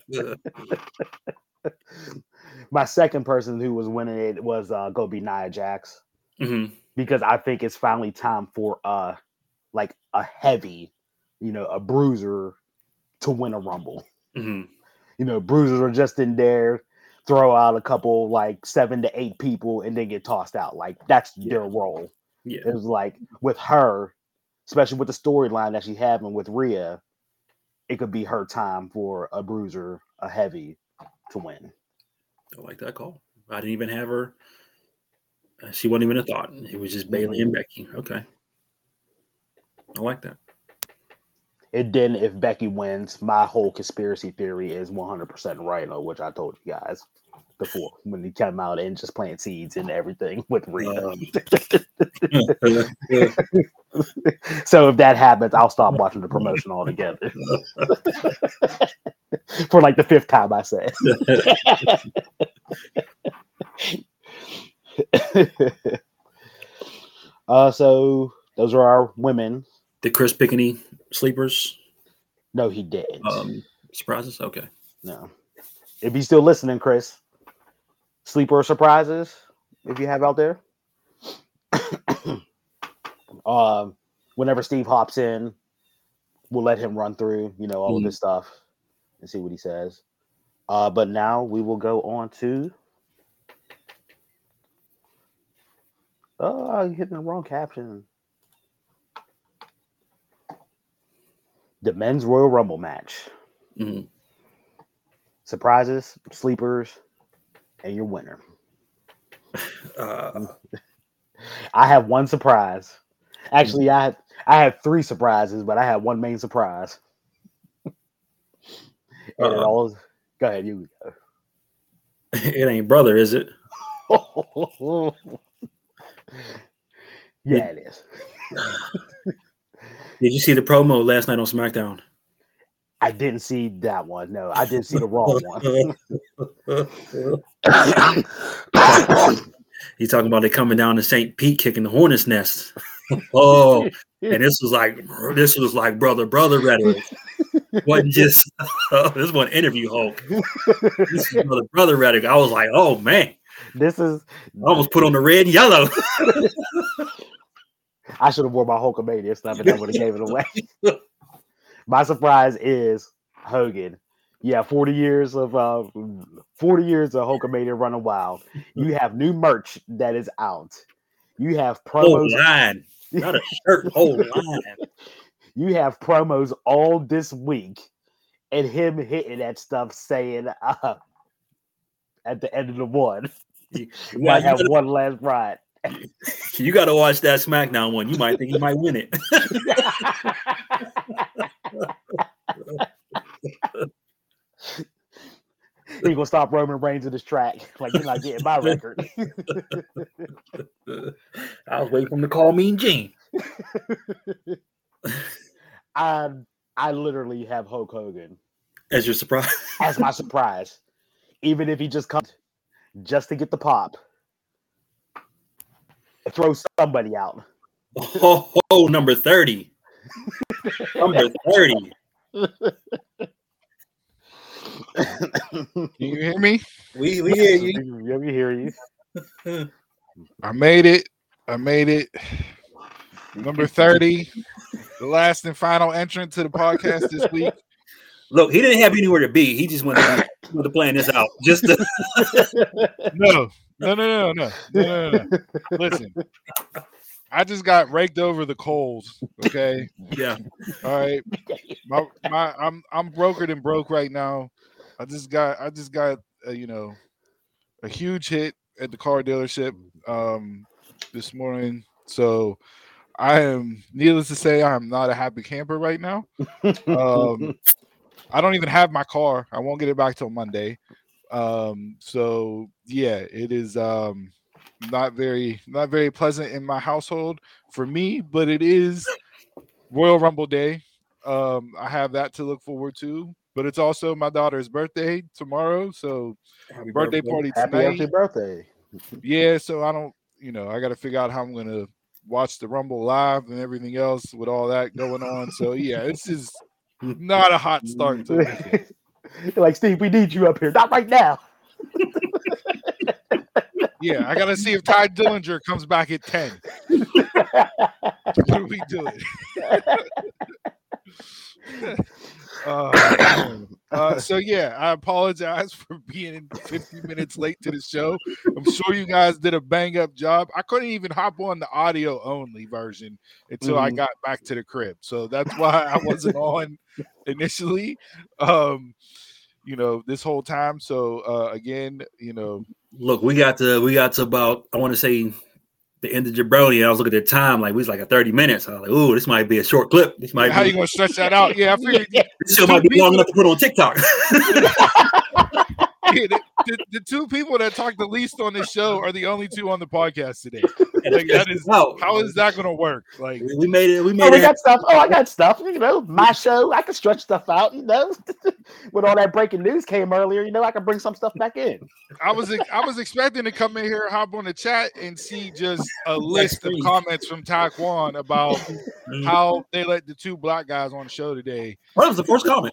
My second person who was winning it was go be Nia Jax, because I think it's finally time for like a heavy, a bruiser to win a Rumble. Bruisers are just in there, throw out a couple like 7 to 8 people and then get tossed out. Like that's their role. Yeah, it was like with her, especially with the storyline that she's having with Rhea, it could be her time for a bruiser, a heavy, to win. I like that call. I didn't even have her. She wasn't even a thought. It was just Bayley and Becky. Okay. I like that. And then if Becky wins, my whole conspiracy theory is 100% right, which I told you guys before when he came out and just planting seeds and everything with Rhea. So if that happens, I'll stop watching the promotion altogether. For like the 5th time I say. So those are our women. Did Chris pick any sleepers? No, he didn't. Surprises? Okay. No. If you're still listening, Chris, sleeper surprises, if you have out there. Whenever Steve hops in, we'll let him run through, all of this stuff and see what he says. But now we will go on to. Oh, you're hitting the wrong caption. The men's Royal Rumble match. Surprises, sleepers, and your winner. I have one surprise. Actually, I I had 3 surprises, but I had one main surprise. And it all. Go ahead, you go. It ain't brother, is it? Yeah, it is. Did you see the promo last night on SmackDown? I didn't see that one. No, I didn't see the Raw one. He's talking about it coming down to St. Pete kicking the hornet's nest. Oh, and this was like brother rhetoric. Wasn't just this one interview Hulk. This is brother rhetoric. I was like, oh man, this is I almost put on the red and yellow. I should have worn my Hulkamania stuff and I would have gave it away. My surprise is Hogan. Yeah, 40 years of Hulkamania running wild. You have new merch that is out. You have promos. Whole line. Not a shirt, whole line. You have promos all this week, and him hitting that stuff saying at the end of the one, you might have one last ride. You got to watch that SmackDown one. You might think you might win it. He's gonna stop Roman Reigns in his track. Like, you're not getting my record. I was waiting for him to call Mean Gene. I literally have Hulk Hogan as your surprise. As my surprise. Even if he just comes just to get the pop. Throw somebody out. Oh, number 30. Number 30. Can you hear me? We hear you. Yeah, we hear you. I made it. Number 30, the last and final entrant to the podcast this week. Look, he didn't have anywhere to be. He just went to plan this out. Just to... No. Listen, I just got raked over the coals. Okay. Yeah. All right. I'm brokered and broke right now. I just got a huge hit at the car dealership this morning. So I am, needless to say, I'm not a happy camper right now. I don't even have my car. I won't get it back till Monday. So yeah, it is not very pleasant in my household for me, but it is Royal Rumble Day. I have that to look forward to, but it's also my daughter's birthday tomorrow. So happy birthday party tonight. Happy birthday. Yeah, so I don't, I got to figure out how I'm going to watch the Rumble live and everything else with all that going on. So yeah, this is not a hot start to the like, Steve, we need you up here. Not right now. Yeah, I got to see if Ty Dillinger comes back at 10. What are we doing? So yeah, I apologize for being 50 minutes late to the show. I'm sure you guys did a bang up job. I couldn't even hop on the audio only version until I got back to the crib. So that's why I wasn't on initially. This whole time. So again, look, we got to about, I want to say, the end of Jabroni. I was looking at the time, like we was like at 30 minutes. I was like, "Ooh, this might be a short clip. This might how you gonna stretch that out?" Yeah, I figured this show might be long enough to put on TikTok. The two people that talk the least on this show are the only two on the podcast today. Like, that is how is that going to work? Like, we made it. I got stuff. I got stuff. My show. I can stretch stuff out. When all that breaking news came earlier, I can bring some stuff back in. I was expecting to come in here, hop on the chat, and see just a list of comments from Taekwon about how they let the two black guys on the show today. What was the first comment?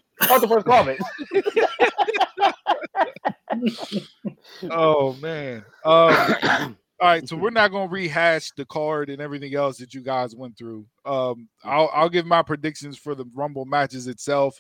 Oh man. All right, so we're not going to rehash the card and everything else that you guys went through. I'll give my predictions for the Rumble matches itself.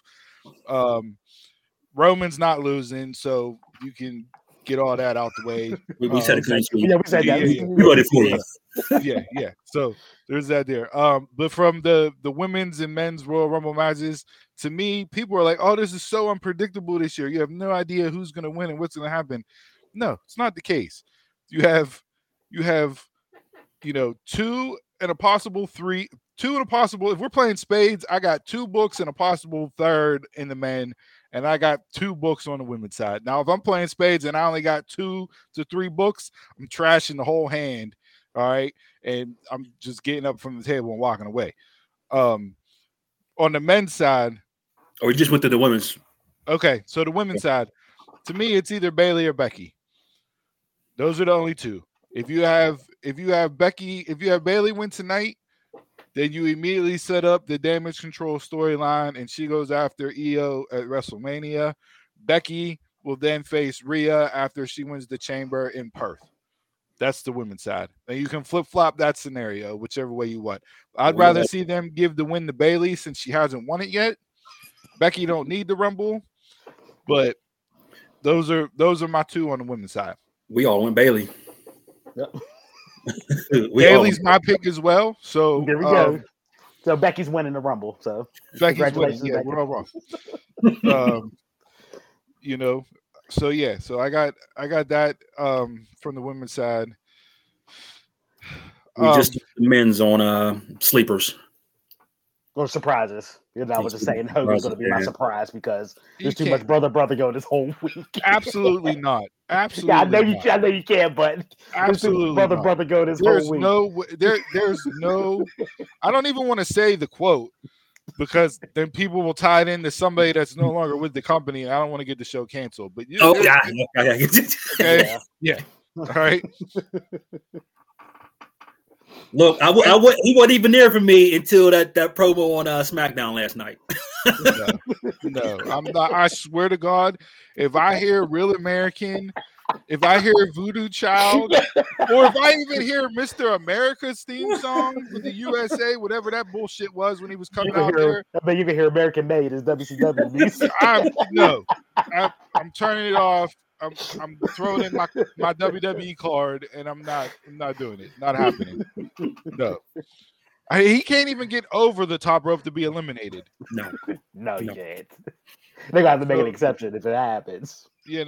Roman's not losing, so you can get all that out the way. We said it. Yeah, we said that. We wrote it for you. Yeah. So there's that there. But from the women's and men's Royal Rumble matches, to me, people are like, "Oh, this is so unpredictable this year. You have no idea who's going to win and what's going to happen." No, it's not the case. You have 2 and a possible 3 2 and a possible. If we're playing spades, I got 2 books and a possible third in the men, and I got 2 books on the women's side. Now, if I'm playing spades and I only got 2 to 3 books, I'm trashing the whole hand. All right, and I'm just getting up from the table and walking away. On the men's side, or we just went to the women's. Okay, so the women's side, to me, it's either Bailey or Becky. Those are the only 2. If you have Bailey win tonight, then you immediately set up the damage control storyline, and she goes after Io at WrestleMania. Becky will then face Rhea after she wins the Chamber in Perth. That's the women's side. And you can flip-flop that scenario, whichever way you want. I'd rather see them give the win to Bailey since she hasn't won it yet. Becky don't need the Rumble, but those are my 2 on the women's side. We all went Bailey. Yep. Bailey's my pick as well. So there we go. So Becky's winning the Rumble. So Becky's winning. Yeah, we're all wrong. So yeah, so I got that from the women's side. We just the men's on sleepers. Or surprises. I was just saying Hogan's going to be my surprise because there's too much brother go this whole week. Absolutely not. Absolutely. Yeah, I know you can't, but absolutely brother go this whole week. There's no. I don't even want to say the quote because then people will tie it into somebody that's no longer with the company. And I don't want to get the show canceled. But okay, yeah. All right. Look, he wasn't even there for me until that promo on SmackDown last night. No, I'm not. I swear to God, if I hear Real American, if I hear Voodoo Child, or if I even hear Mr. America's theme song for the USA, whatever that bullshit was when he was coming out there. I bet you can hear American Made as WCW music. I'm turning it off. I'm throwing in my WWE card, and I'm not doing it. Not happening. No, he can't even get over the top rope to be eliminated. No, you can't. They got to make an exception if it happens.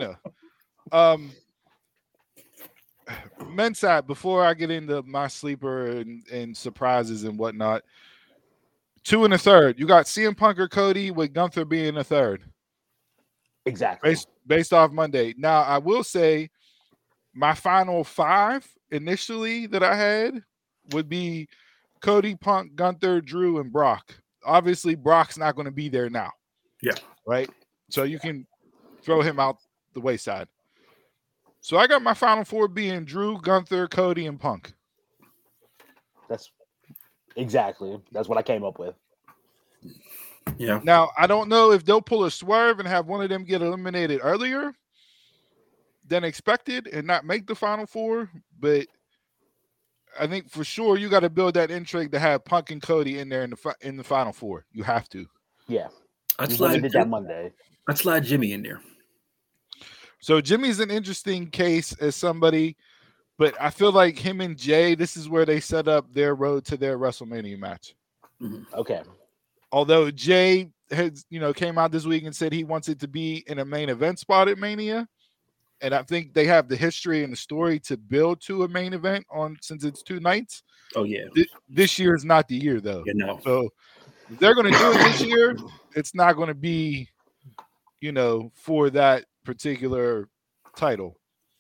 Men's side. Before I get into my sleeper and surprises and whatnot, 2 and a third. You got CM Punk or Cody with Gunther being a third. Exactly. Based off Monday. Now, I will say my final 5 initially that I had would be Cody, Punk, Gunther, Drew, and Brock. Obviously, Brock's not going to be there now. Yeah. Right? So you can throw him out the wayside. So I got my final 4 being Drew, Gunther, Cody, and Punk. That's what I came up with. Yeah. Now, I don't know if they'll pull a swerve and have one of them get eliminated earlier than expected and not make the final 4, but I think for sure you got to build that intrigue to have Punk and Cody in there in the final 4. You have to. Yeah. I'd slide that Monday. I'd slide Jimmy in there. So Jimmy's an interesting case as somebody, but I feel like him and Jay, this is where they set up their road to their WrestleMania match. Mm-hmm. Okay. Although Jay has, came out this week and said he wants it to be in a main event spot at Mania. And I think they have the history and the story to build to a main event since it's 2 nights. Oh, yeah. This year is not the year, though. Yeah, no. So if they're going to do it this year, it's not going to be, for that particular title.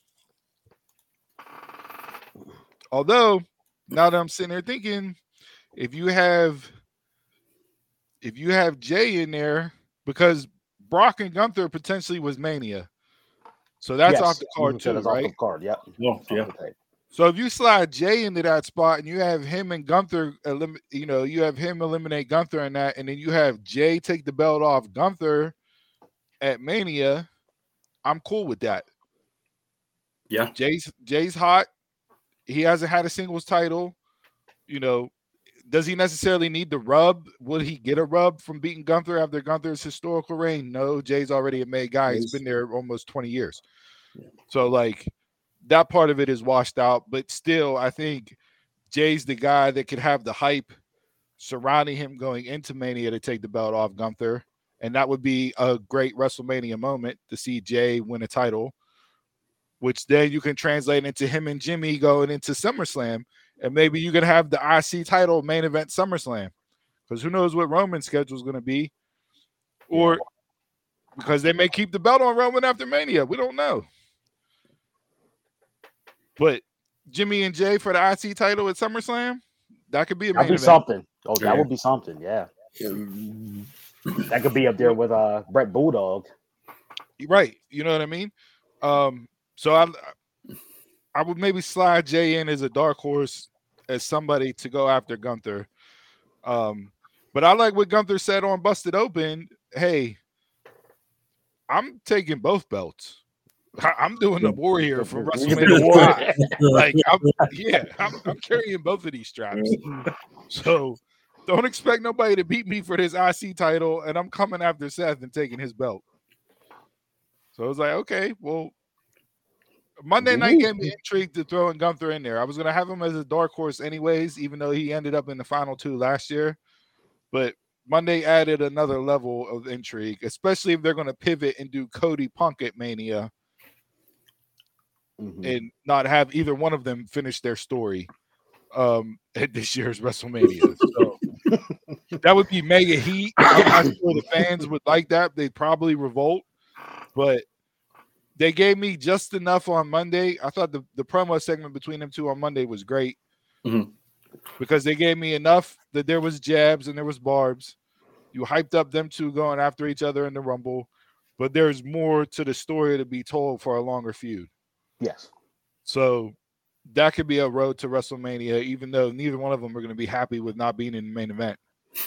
Although, now that I'm sitting there thinking, if you have Jay in there, because Brock and Gunther potentially was Mania. So that's off the card too, right? Off the card, yep. Well, yeah. So if you slide Jay into that spot and you have him and Gunther, you have him eliminate Gunther in that, and then you have Jay take the belt off Gunther at Mania, I'm cool with that. Yeah. Jay's hot. He hasn't had a singles title. Does he necessarily need the rub? Would he get a rub from beating Gunther after Gunther's historical reign? No, Jay's already a made guy. He's been there almost 20 years. Yeah. So, that part of it is washed out. But still, I think Jay's the guy that could have the hype surrounding him going into Mania to take the belt off Gunther. And that would be a great WrestleMania moment to see Jay win a title, which then you can translate into him and Jimmy going into SummerSlam. and maybe you can have the IC title main event SummerSlam, because who knows what Roman's schedule is going to be, or because they may keep the belt on Roman after Mania. We don't know. But Jimmy and Jay for the IC title at SummerSlam, that could be a main event. Something. Oh, that would be something. Yeah. That could be up there with Brett Bulldog. Right. You know what I mean? So I would maybe slide Jay in as a dark horse, as somebody to go after Gunther. But I like what Gunther said on Busted Open. Hey, I'm taking both belts. I'm doing the warrior for WrestleMania. I'm carrying both of these straps. So don't expect nobody to beat me for this IC title, and I'm coming after Seth and taking his belt. So I was like, okay, well, Monday night gave me intrigue to throwing Gunther in there. I was going to have him as a dark horse anyways, even though he ended up in the final 2 last year. But Monday added another level of intrigue, especially if they're going to pivot and do Cody Punk at Mania and not have either one of them finish their story at this year's WrestleMania. So that would be mega heat. I'm not sure the fans would like that. They'd probably revolt. But they gave me just enough on Monday. I thought the promo segment between them two on Monday was great because they gave me enough that there was jabs and there was barbs. You hyped up them two going after each other in the Rumble, but there's more to the story to be told for a longer feud. Yes. So that could be a road to WrestleMania, even though neither one of them are going to be happy with not being in the main event.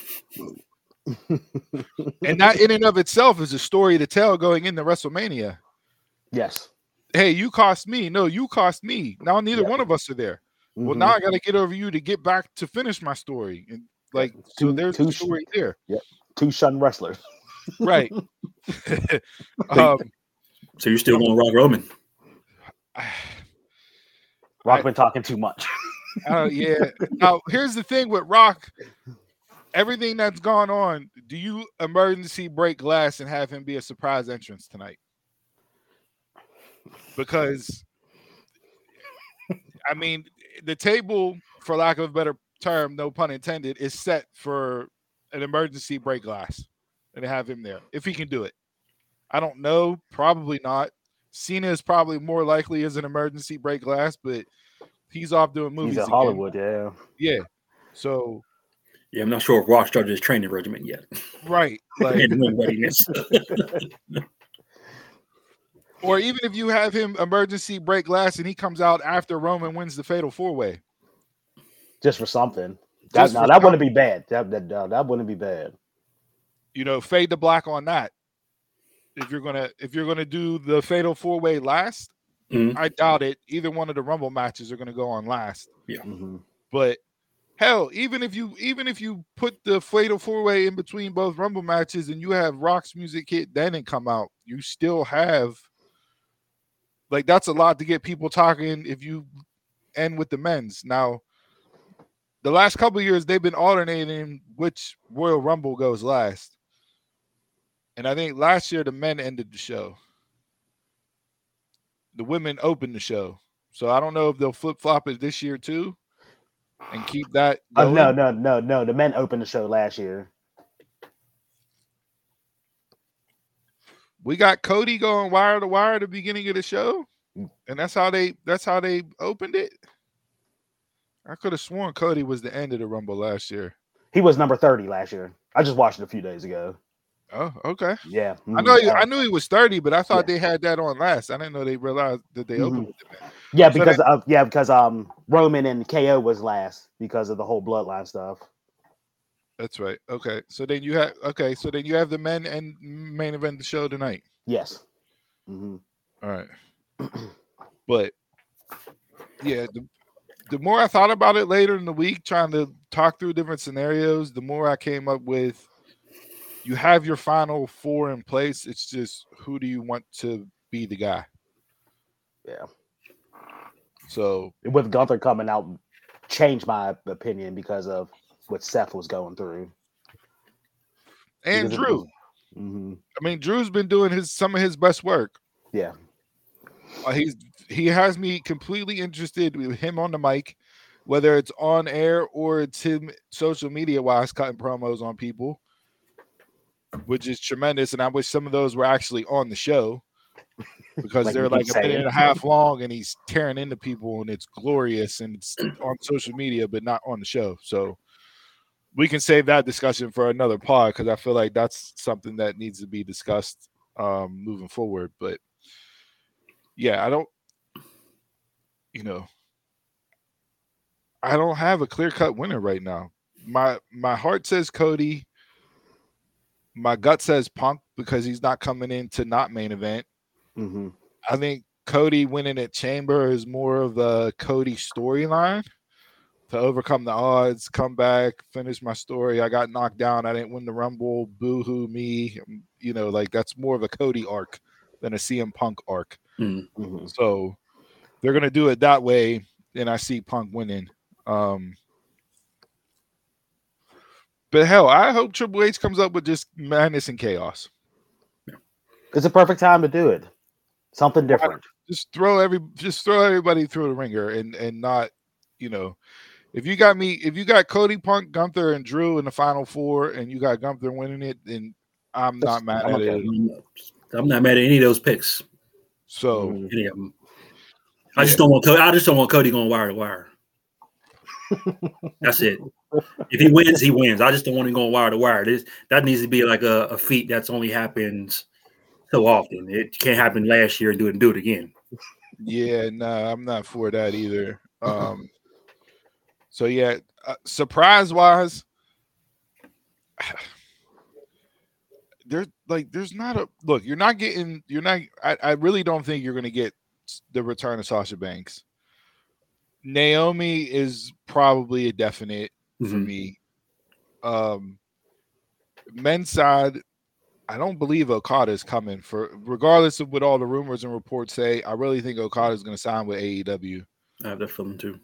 And that in and of itself is a story to tell going into WrestleMania. Yes. Hey, you cost me. No, you cost me. Now neither one of us are there. Well, now I got to get over you to get back to finish my story. And so there's two story there. Yep. 2 shunned wrestlers. Right. So you're still going to Rock Roman? Rock been talking too much. Yeah. Now, here's the thing with Rock. Everything that's gone on, do you emergency break glass and have him be a surprise entrance tonight? Because, I mean, the table, for lack of a better term, no pun intended, is set for an emergency break glass and have him there, if he can do it. I don't know. Probably not. Cena is probably more likely as an emergency break glass, but he's off doing movies. He's in Hollywood, yeah. Yeah. So... yeah, I'm not sure if Rock started his training regimen yet. Right. Like, or even if you have him emergency break glass and he comes out after Roman wins the Fatal 4-Way. Just for something. That wouldn't be bad. That wouldn't be bad. You know, fade to black on that. If you're gonna do the Fatal 4-Way last, I doubt it. Either one of the Rumble matches are gonna go on last. Yeah. But hell, even if you put the Fatal 4-Way in between both Rumble matches and you have Rock's music hit then and come out, you still have, like, that's a lot to get people talking if you end with the men's. Now, the last couple of years, they've been alternating which Royal Rumble goes last. And I think last year the men ended the show. The women opened the show. So I don't know if they'll flip-flop it this year too. And keep that going. No. The men opened the show last year. We got Cody going wire to wire at the beginning of the show, and that's how they opened it. I could have sworn Cody was the end of the Rumble last year. He was number 30 last year. I just watched it a few days ago. Oh, okay. Yeah. I knew he was 30, but I thought they had that on last. I didn't know they realized that they opened with the men. Yeah, because Roman and KO was last because of the whole bloodline stuff. That's right. Okay. So then you have the men and main event the show tonight. Yes. All right. But yeah, the more I thought about it later in the week, trying to talk through different scenarios, the more I came up with, you have your final 4 in place. It's just, who do you want to be the guy? Yeah. So with Gunther coming out, changed my opinion because of what Seth was going through. And Drew. I mean, Drew's been doing some of his best work. Yeah. He has me completely interested with him on the mic. whether it's on air or it's him social media wise cutting promos on people, which is tremendous. And I wish some of those were actually on the show because Like they're you like keep a minute saying. and a half long and he's tearing into people and it's glorious and it's on social media, but not on the show. So we can save that discussion for another pod because I feel like that's something that needs to be discussed moving forward. But yeah, I don't have a clear-cut winner right now. My heart says Cody. My gut says Punk because he's not coming in to not main event. Mm-hmm. I think Cody winning at Chamber is more of a Cody storyline to overcome the odds, come back, finish my story. I got knocked down. I didn't win the Rumble. Boo-hoo me. Like that's more of a Cody arc than a CM Punk arc. Mm-hmm. So they're going to do it that way, and I see Punk winning. But hell, I hope Triple H comes up with just madness and chaos. It's a perfect time to do it. Something different. Just throw everybody through the ringer and not, if you got Cody, Punk, Gunther, and Drew in the final four, and you got Gunther winning it, then I'm not mad at it. I'm not mad at any of those picks. So any of them. I just don't want Cody going wire to wire. That's it. If he wins, he wins. I just don't want him going wire to wire. That needs to be like a feat that's only happens so often. It can't happen last year and do it again. Yeah, no, I'm not for that either. So yeah, surprise wise, there's not a look. I really don't think you're going to get the return of Sasha Banks. Naomi is probably a definite for me. Men's side, I don't believe Okada is coming regardless of what all the rumors and reports say. I really think Okada is going to sign with AEW. I have that feeling too.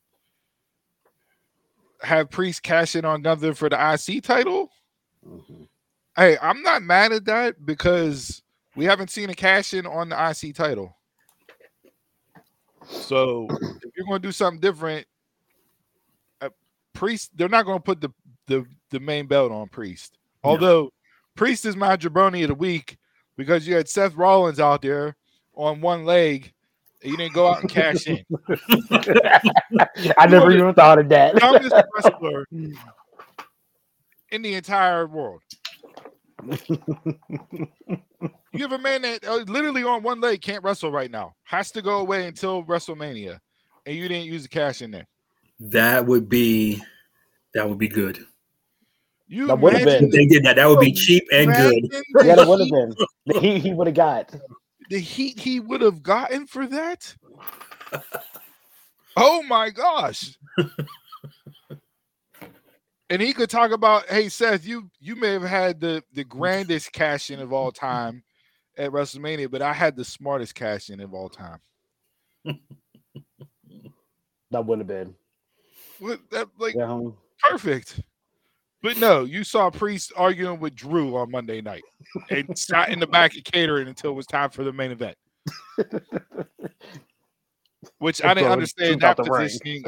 Have Priest cash in on Gunther for the IC title? Mm-hmm. Hey, I'm not mad at that because we haven't seen a cash in on the IC title. So if you're going to do something different, Priest, they're not going to put the main belt on Priest. No. Although Priest is my jabroni of the week because you had Seth Rollins out there on one leg. You didn't go out and cash in. I never even thought of that. Dumbest wrestler in the entire world. You have a man that literally on one leg can't wrestle right now. Has to go away until WrestleMania, and you didn't use the cash in there. That would be good. That would have been. If they did that. That would be cheap and good. Yeah, that would have been. The heat he would have got. The heat he would have gotten for that. Oh my gosh. And he could talk about, hey, Seth, you may have had the grandest cash in of all time at WrestleMania, but I had the smartest cash in of all time. That would have been. Perfect. But no, you saw Priest arguing with Drew on Monday night and sat in the back of catering until it was time for the main event. Which I didn't understand that positioning.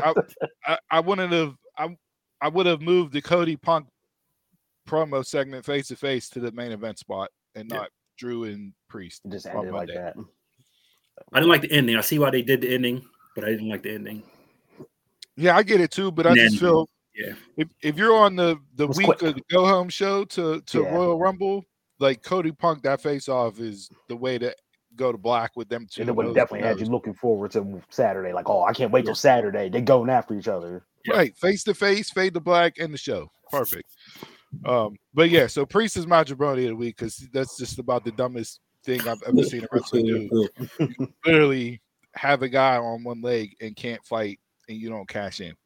I would have moved the Cody Punk promo segment face to face to the main event spot and not Drew and Priest. Just ended like that. I didn't like the ending. I see why they did the ending, but I didn't like the ending. Yeah, I get it too, but I just feel if you're on the week of the go home show to Royal Rumble, like Cody Punk, that face off is the way to go to black with them two. And it would have definitely had you looking forward to Saturday. Like, I can't wait till Saturday. They're going after each other. Right, face to face, fade to black, and the show. Perfect. But yeah, so Priest is my jabroni of the week because that's just about the dumbest thing I've ever seen a wrestler do. You literally have a guy on one leg and can't fight, and you don't cash in.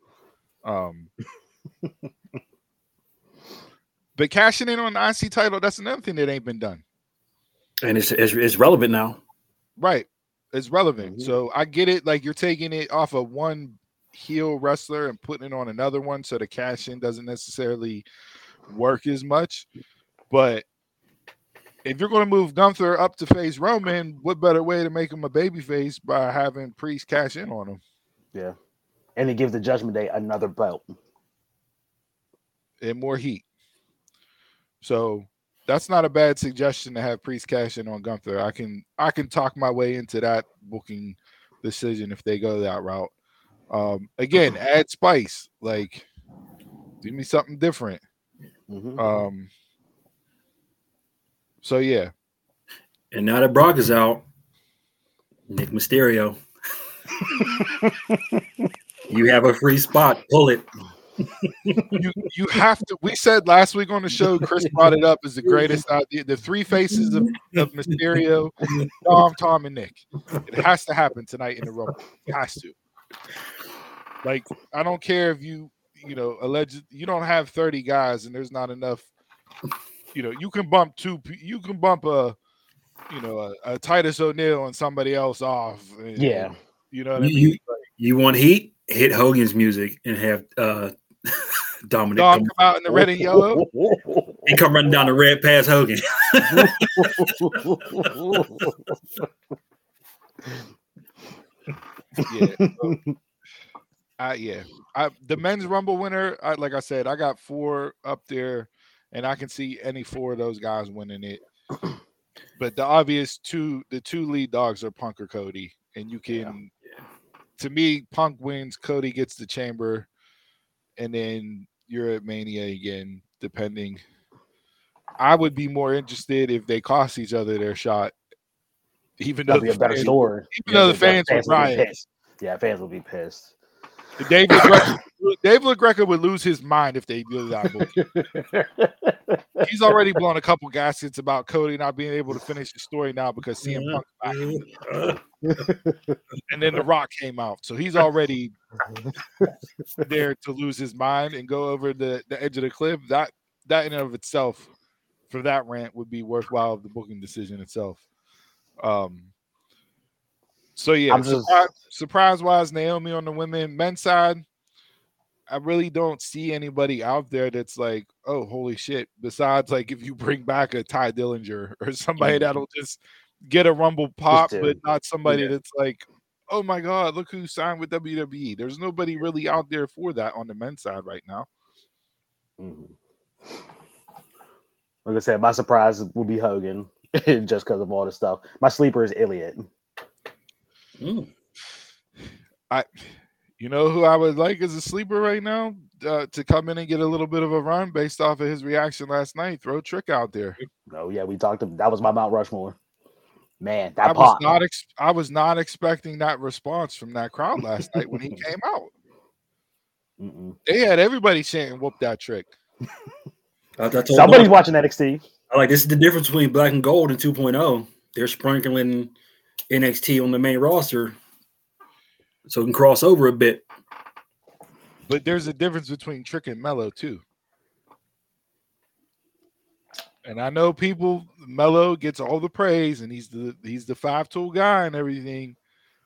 But cashing in on the IC title, that's another thing that ain't been done. And it's relevant now. Right. It's relevant. Mm-hmm. So I get it. Like you're taking it off of one heel wrestler and putting it on another one. So the cash in doesn't necessarily work as much. But if you're going to move Gunther up to face Roman, what better way to make him a babyface by having Priest cash in on him? Yeah. And it gives the Judgment Day another belt. And more heat. So that's not a bad suggestion to have Priest cash in on Gunther. I can talk my way into that booking decision if they go that route. Again, add spice. Like, give me something different. Mm-hmm. So yeah. And now that Brock is out, Nick Mysterio. You have a free spot. Pull it. You have to. We said last week on the show, Chris brought it up as the greatest idea. The three faces of Mysterio, Tom, and Nick. It has to happen tonight in the Rumble. It has to. Like, I don't care if you don't have 30 guys and there's not enough. You can bump a Titus O'Neil and somebody else off. And, you know what I mean? You want heat? Hit Hogan's music and have Dominic come out in the red and yellow. He come running down the red past Hogan. The men's Rumble winner, like I said, I got 4 up there, and I can see any 4 of those guys winning it. But the 2 lead dogs are Punk or Cody, and you can. To me, Punk wins, Cody gets the chamber, and then you're at Mania again, depending. I would be more interested if they cost each other their shot. Even though that'd be a better story. Even though the fans would riot. Yeah, fans would be pissed. Dave LaGreca would lose his mind if they do that. He's already blown a couple gaskets about Cody not being able to finish the story now because CM Punk's back. And then The Rock came out. So he's already there to lose his mind and go over the edge of the cliff. That in and of itself, for that rant, would be worthwhile of the booking decision itself. So yeah, surprise-wise, Naomi on the men's side, I really don't see anybody out there that's like, oh, holy shit. Besides, like, if you bring back a Ty Dillinger or somebody that'll just get a Rumble pop, but not somebody that's like, oh my God, look who signed with WWE. There's nobody really out there for that on the men's side right now. Mm-hmm. Like I said, my surprise will be Hogan just because of all this stuff. My sleeper is Elliott. You know who I would like as a sleeper right now to come in and get a little bit of a run based off of his reaction last night? Throw Trick out there. Oh yeah, we talked. That was my Mount Rushmore. Man, I was not expecting that response from that crowd last night when he came out. They had everybody chanting "Whoop that Trick." Somebody's watching NXT. This is the difference between Black and Gold and 2.0. They're sprinkling NXT on the main roster so it can cross over a bit. But there's a difference between Trick and Mello too. And I know Mello gets all the praise and he's the 5-tool guy and everything.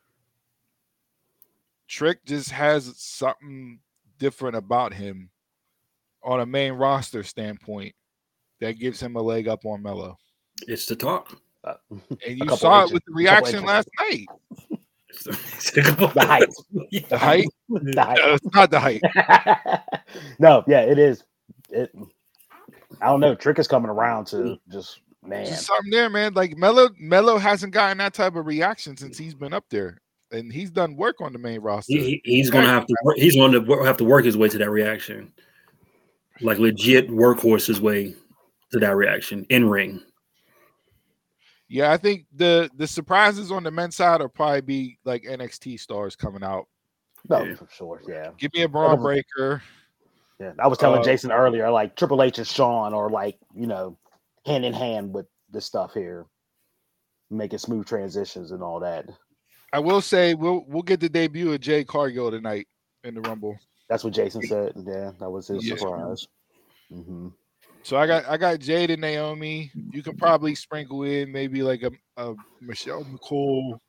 Trick just has something different about him on a main roster standpoint that gives him a leg up on Mello. It's the talk. And you saw it with the reaction last night. The height. The height? No, it's not the height. No, yeah, it is. I don't know. Trick is coming around to just, man. There's something there, man. Like Mello hasn't gotten that type of reaction since he's been up there. And he's done work on the main roster. He's going to have to work. He's going to have to work his way to that reaction. Like legit workhorse his way to that reaction in ring. Yeah, I think the surprises on the men's side will probably be like NXT stars coming out. No, for sure. Yeah. Give me a Braun Breaker. Yeah. I was telling Jason earlier, like Triple H and Shawn are like, hand in hand with this stuff here. Making smooth transitions and all that. I will say we'll get the debut of Jade Cargill tonight in the Rumble. That's what Jason said. Yeah, that was his surprise. Mm-hmm. So I got Jade and Naomi. You can probably sprinkle in maybe like a Michelle McCool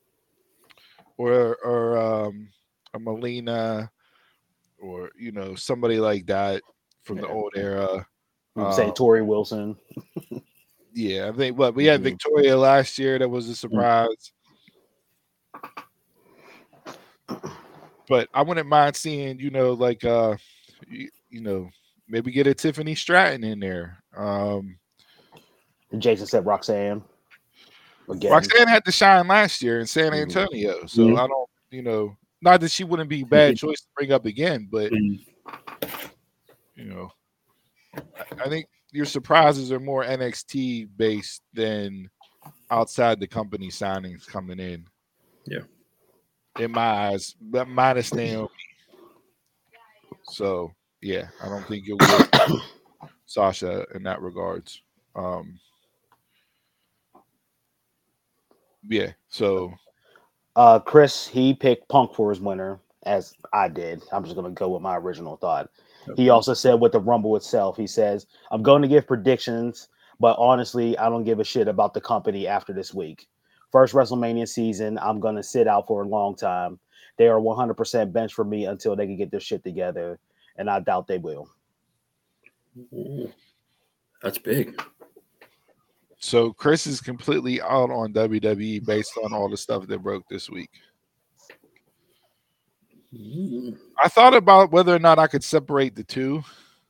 or a Melina or somebody like that from the old era. Say Tori Wilson. Yeah, I think. But we had Victoria last year. That was a surprise. But I wouldn't mind seeing, like maybe get a Tiffany Stratton in there. Jason said Roxanne. Again. Roxanne had to shine last year in San Antonio, so I don't, not that she wouldn't be a bad choice to bring up again, but I think your surprises are more NXT based than outside the company signings coming in. Yeah, in my eyes, but minus Naomi. So yeah, I don't think you'll get Sasha in that regards. Yeah, so Chris, he picked Punk for his winner, as I did. I'm just gonna go with my original thought. Okay. He also said with the Rumble itself, he says, I'm going to give predictions, but honestly, I don't give a shit about the company after this week. First WrestleMania season, I'm gonna sit out for a long time. They are 100% bench for me until they can get their shit together, and I doubt they will. Ooh, that's big. So Chris is completely out on WWE based on all the stuff that broke this week. I thought about whether or not I could separate the two,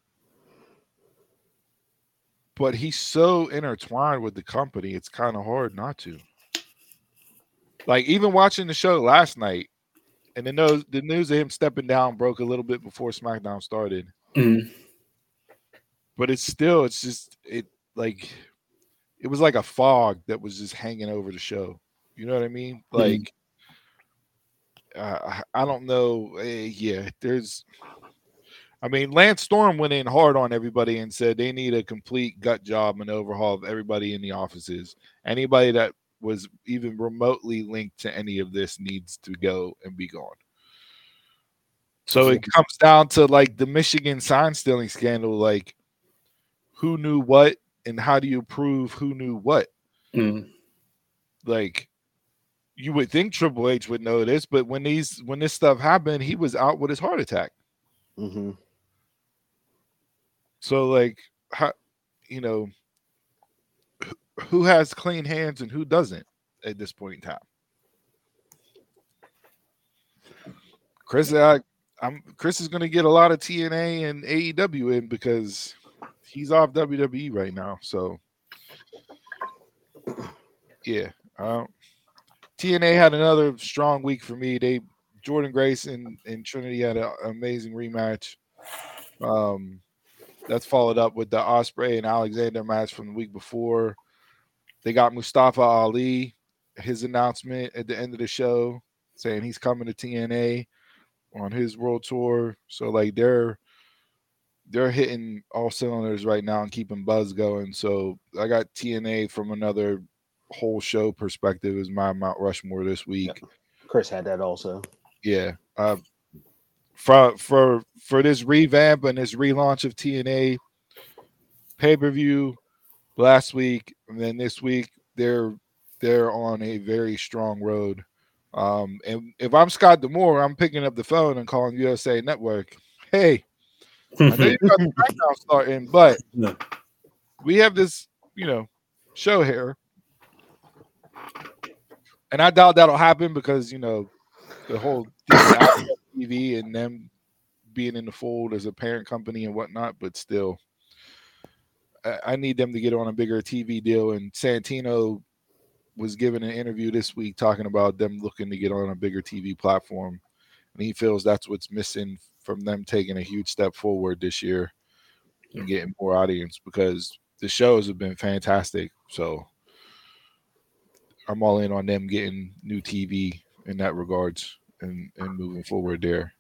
but he's so intertwined with the company, it's kind of hard not to. Like, even watching the show last night, and the news of him stepping down broke a little bit before SmackDown started. But it was like a fog that was just hanging over the show. You know what I mean? Like, I don't know. Lance Storm went in hard on everybody and said they need a complete gut job and overhaul of everybody in the offices. Anybody that was even remotely linked to any of this needs to go and be gone. So it comes down to like the Michigan sign stealing scandal, like who knew what and how do you prove who knew what? Like, you would think Triple H would know this, but when this stuff happened, he was out with his heart attack. So like, how, who has clean hands and who doesn't at this point in time? Chris is going to get a lot of TNA and AEW in because he's off WWE right now. So yeah, TNA had another strong week for me. Jordan Grace and Trinity had an amazing rematch. That's followed up with the Ospreay and Alexander match from the week before. They got Mustafa Ali, his announcement at the end of the show saying he's coming to TNA on his world tour. So like they're hitting all cylinders right now and keeping buzz going. So I got TNA from another whole show perspective as my Mount Rushmore this week. Chris had that also. Yeah. For this revamp and this relaunch of TNA pay-per-view last week and then this week, they're on a very strong road. And if I'm Scott D'Amore, I'm picking up the phone and calling USA Network. Hey, I know you got the SmackDown starting, but we have this, show here. And I doubt that'll happen because, the whole TV and them being in the fold as a parent company and whatnot, but still, I need them to get on a bigger TV deal. And Santino was given an interview this week talking about them looking to get on a bigger TV platform. And he feels that's what's missing from them taking a huge step forward this year and getting more audience because the shows have been fantastic. So I'm all in on them getting new TV in that regards and moving forward there.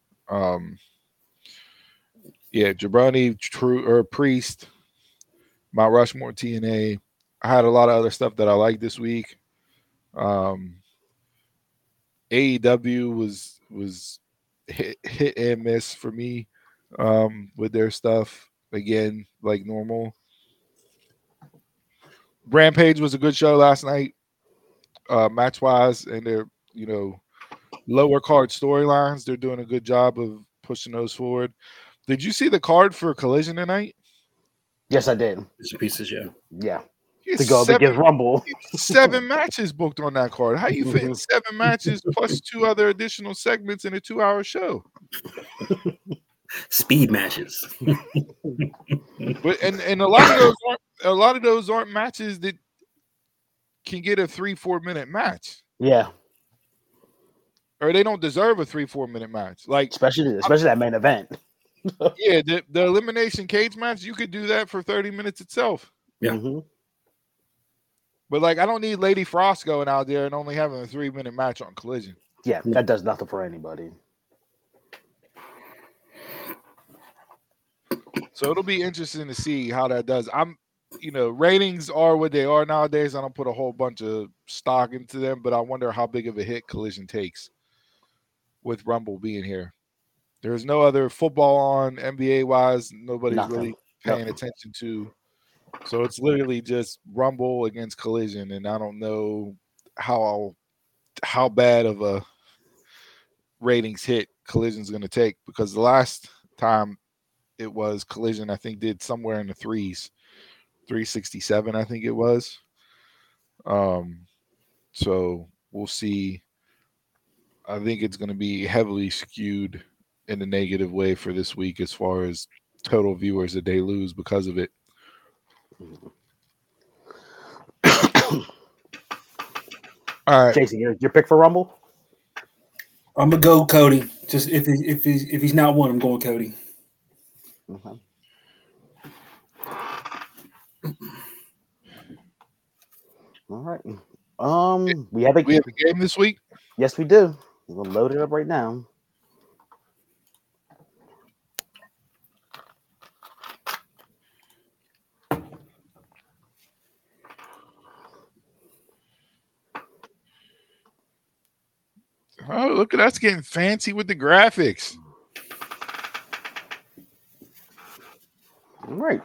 Jabroni, Priest, Mount Rushmore, TNA. I had a lot of other stuff that I liked this week. AEW was hit and miss for me with their stuff again, like normal. Rampage was a good show last night, match wise, and their lower card storylines. They're doing a good job of pushing those forward. Did you see the card for Collision tonight? Yes, I did. It's pieces, yeah. Yeah. to go up against Rumble. 7 matches booked on that card. How you fit in 7 matches plus 2 other additional segments in a 2-hour show? Speed matches. But and a lot of those aren't matches that can get a 3-4 minute match. Yeah. Or they don't deserve a 3-4 minute match. Like especially that main event. Yeah, the elimination cage match, you could do that for 30 minutes itself. Yeah. Mm-hmm. But like I don't need Lady Frost going out there and only having a 3-minute match on Collision. Yeah, that does nothing for anybody. So it'll be interesting to see how that does. Ratings are what they are nowadays. I don't put a whole bunch of stock into them, but I wonder how big of a hit Collision takes with Rumble being here. There's no other football on NBA wise. Nobody's really paying attention to. So it's literally just Rumble against Collision, and I don't know how bad of a ratings hit Collision's going to take, because the last time it was Collision, I think did somewhere in the 367, I think it was. So we'll see. I think it's going to be heavily skewed in a negative way for this week as far as total viewers that they lose because of it. All right, Jason, your pick for Rumble? I'm gonna go Cody. Just if he's not one, I'm going Cody. Okay. All right. We have a game this week. Yes, we do. We'll load it up right now. Oh, look at us getting fancy with the graphics. All right.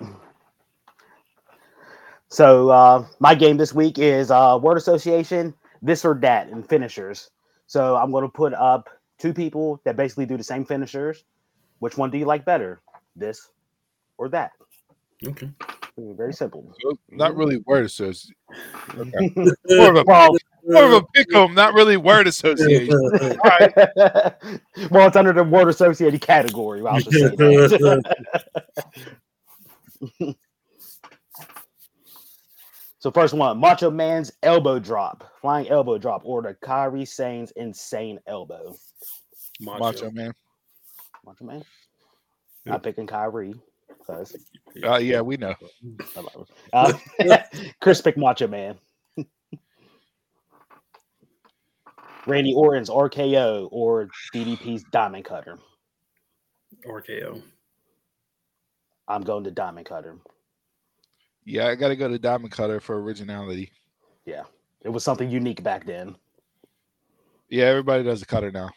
So my game this week is word association, this or that, and finishers. So I'm going to put up 2 people that basically do the same finishers. Which one do you like better? This or that? Okay. Very simple. So not really word association. Okay. More of a pick-em, not really word association. Right. Well, it's under the word associated category. I'll just say that. So first one, Macho Man's elbow drop, flying elbow drop, or the Kairi Sane's insane elbow. Macho Man. Macho Man. Not picking Kairi. Yeah, we know. Chris picked Macho Man. Randy Orton's RKO or DDP's Diamond Cutter. RKO. I'm going to Diamond Cutter. Yeah, I got to go to Diamond Cutter for originality. Yeah, it was something unique back then. Yeah, everybody does a cutter now.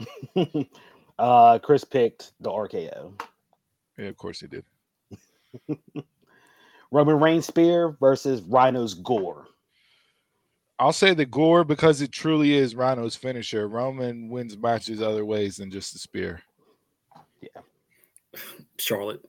Chris picked the RKO. Yeah, of course he did. Roman Reigns spear versus Rhino's gore. I'll say the gore because it truly is Rhino's finisher. Roman wins matches other ways than just the spear. Yeah. Charlotte.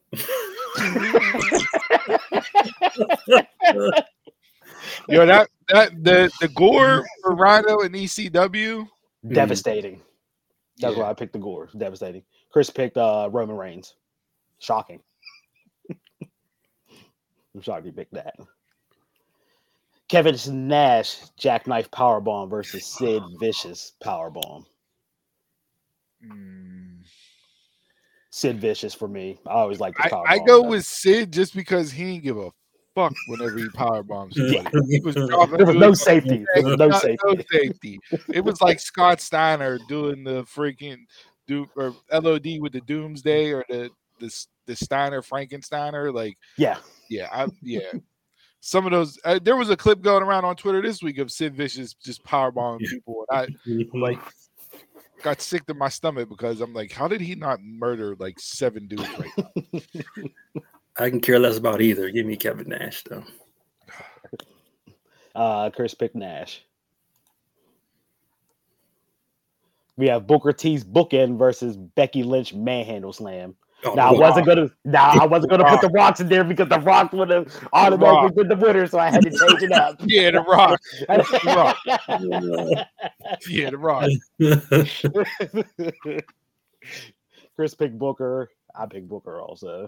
Yo, the gore for Rhino and ECW, devastating. That's why I picked the gore. Devastating. Chris picked Roman Reigns. Shocking. I'm shocked he picked that. Kevin Nash jackknife powerbomb versus Sid Vicious powerbomb. Sid Vicious for me. I always like the powerbomb. I go with Sid just because he didn't give a fuck whenever he powerbombed somebody. He was there was no safety. No safety. It was like Scott Steiner doing the freaking or LOD with the Doomsday or the Steiner Frankensteiner. Like yeah. Some of those. There was a clip going around on Twitter this week of Sid Vicious just powerbombing people, and I got sick to my stomach because I'm like, how did he not murder like 7 dudes right now? I can care less about either. Give me Kevin Nash though. Chris picked Nash. We have Booker T's bookend versus Becky Lynch manhandle slam. I wasn't gonna put the Rocks in there because the Rock would have automatically been the winner, so I had to change it up. Yeah, the Rock. Yeah, the Rock. Chris picked Booker. I picked Booker also.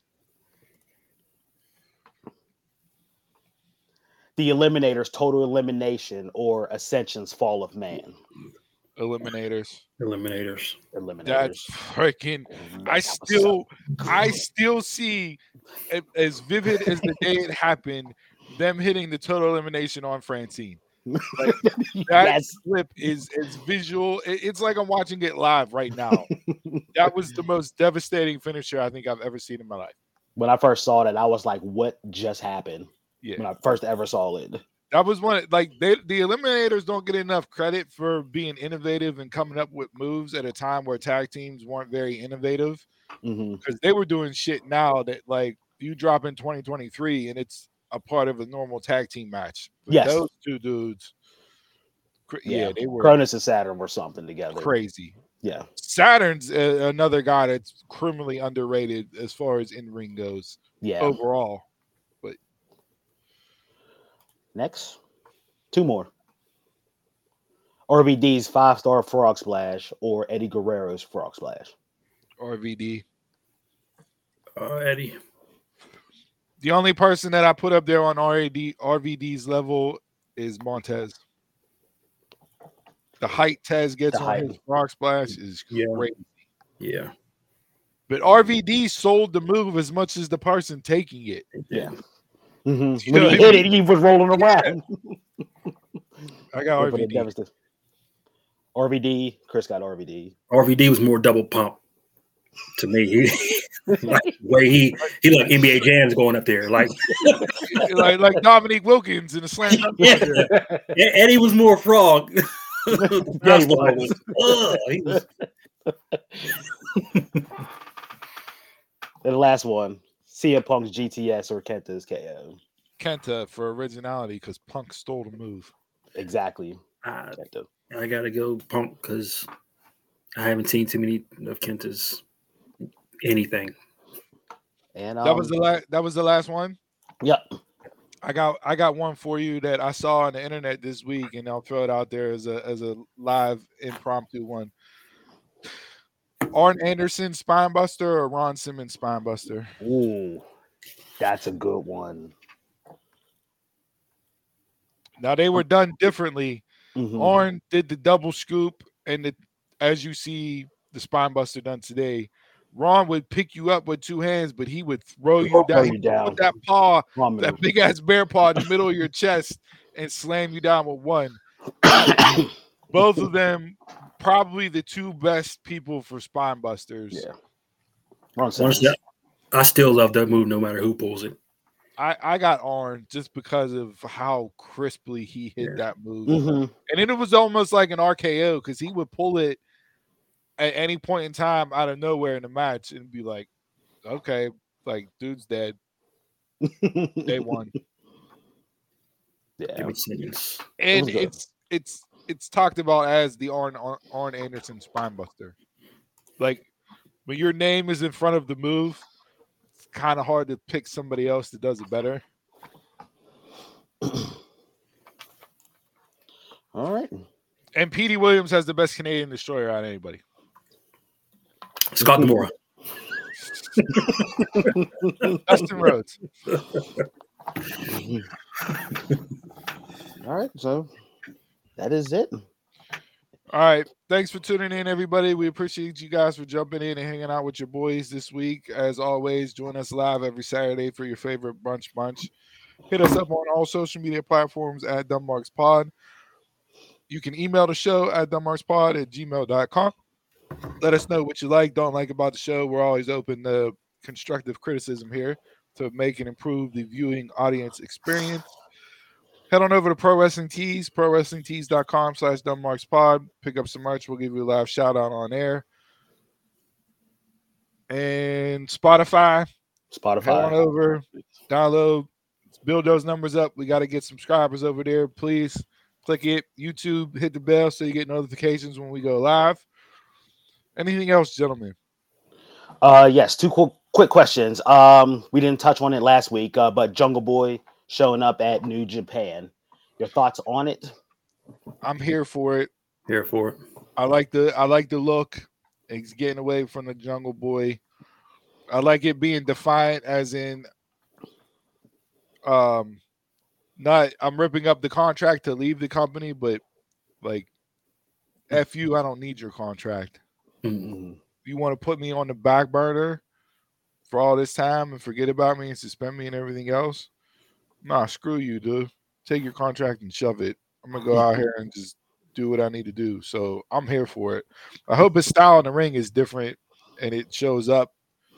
The Eliminators, Total Elimination, or Ascension's Fall of Man. Eliminators. That's freaking. I still see, as vivid as the day it happened, them hitting the Total Elimination on Francine. Like, that clip is visual. It's like I'm watching it live right now. That was the most devastating finisher I think I've ever seen in my life. When I first saw that, I was like, "What just happened?" Yeah. When I first ever saw it. That was one. Like, the Eliminators don't get enough credit for being innovative and coming up with moves at a time where tag teams weren't very innovative, because they were doing shit now that, like, you drop in 2023 and it's a part of a normal tag team match. But yes, those two dudes, they were. Cronus and Saturn were something together. Crazy. Yeah, Saturn's another guy that's criminally underrated as far as in ring goes. Yeah, overall. Next, 2 more. RVD's 5-star Frog Splash or Eddie Guerrero's Frog Splash. RVD. Eddie. The only person that I put up there on RVD's level is Montez. The height Tez gets on his Frog Splash is crazy. Yeah. But RVD sold the move as much as the person taking it. Yeah. When he hit it, he was rolling around. I got RVD. RVD. Chris got RVD. RVD was more double pump to me. He like like NBA Jams going up there, like Dominique Wilkins in the slam. Eddie was more frog. Yeah, he was. And the last one. CM Punk's GTS or Kenta's KO. Kenta for originality because Punk stole the move. Exactly. I gotta go Punk because I haven't seen too many of Kenta's anything. And that was the last one. Yep. I got one for you that I saw on the internet this week, and I'll throw it out there as a live impromptu one. Arn Anderson Spinebuster or Ron Simmons Spinebuster? Ooh, that's a good one. Now, they were done differently. Arn did the double scoop, and as you see the Spinebuster done today, Ron would pick you up with 2 hands, but he would throw you down with that paw, that big ass bear paw in the middle of your chest, and slam you down with 1. Both of them probably the 2 best people for Spinebusters. Yeah. I still love that move no matter who pulls it. I got Arn just because of how crisply he hit that move. And then it was almost like an RKO because he would pull it at any point in time out of nowhere in the match and be like, okay, like, dude's dead. They won. Yeah. And it's talked about as the Arn Anderson Spinebuster. Like, when your name is in front of the move, it's kind of hard to pick somebody else that does it better. All right. And Petey Williams has the best Canadian destroyer out of anybody. Scott D'Amore. Dustin Rhodes. All right, so that is it. All right. Thanks for tuning in, everybody. We appreciate you guys for jumping in and hanging out with your boys this week. As always, join us live every Saturday for your favorite brunch bunch. Hit us up on all social media platforms at DunmarksPod. You can email the show at DunmarksPod@gmail.com. Let us know what you like, don't like about the show. We're always open to constructive criticism here to make and improve the viewing audience experience. Head on over to Pro Wrestling Tees, prowrestlingtees.com/DunmarksPod. Pick up some merch. We'll give you a live shout out on air. And Spotify. Head on over, download, build those numbers up. We got to get subscribers over there. Please click it. YouTube, hit the bell so you get notifications when we go live. Anything else, gentlemen? Yes, two quick questions. We didn't touch on it last week, but Jungle Boy showing up at New Japan. Your thoughts on it? I'm here for it. Here for it. I like the look. It's getting away from the Jungle Boy. I like it being defiant, as in, not I'm ripping up the contract to leave the company, but like, F you, I don't need your contract. Mm-hmm. You want to put me on the back burner for all this time and forget about me and suspend me and everything else? Nah, screw you, dude. Take your contract and shove it. I'm gonna go out here and just do what I need to do. So I'm here for it. I hope his style in the ring is different and it shows up.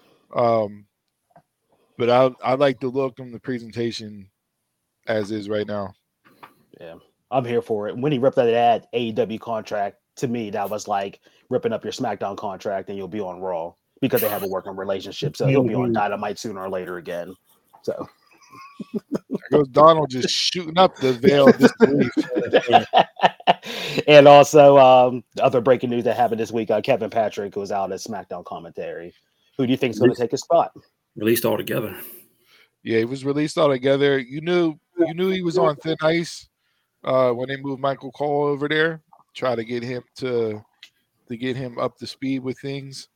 But I like the look and the presentation as is right now. Yeah, I'm here for it. When he ripped that AEW contract, to me, that was like ripping up your SmackDown contract and you'll be on Raw because they have a working relationship. So he'll be on Dynamite sooner or later again. So there goes Donald just shooting up the veil of disbelief. And also, the other breaking news that happened this week, Kevin Patrick was out as SmackDown commentary. Who do you think is going to take his spot? Released altogether. Yeah, he was released altogether. You knew he was on thin ice when they moved Michael Cole over there. Try to get him to get him up to speed with things.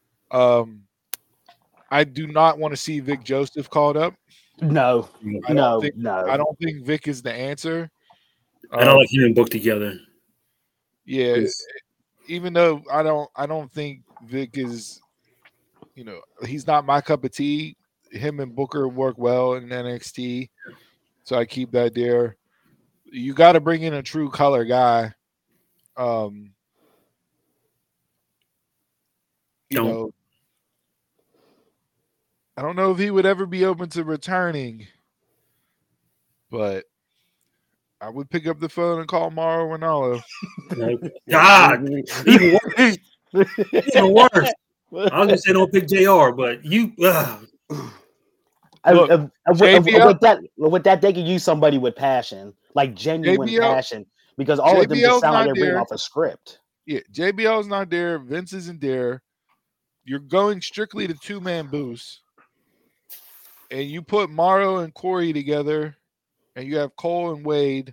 I do not want to see Vic Joseph called up. No. I don't think Vic is the answer. I don't like him and Book together. Yeah, even though I don't think Vic is, he's not my cup of tea. Him and Booker work well in NXT, so I keep that there. You got to bring in a true color guy. I don't know if he would ever be open to returning, but I would pick up the phone and call Mauro Ranallo. God, even worse. I was gonna say don't pick JR, but you. With that, they could use somebody with passion, like genuine passion, because all of them just sound like they're reading off a script. Yeah, JBL's not there. Vince isn't there. You're going strictly to two-man boost, and you put Mauro and Corey together, and you have Cole and Wade.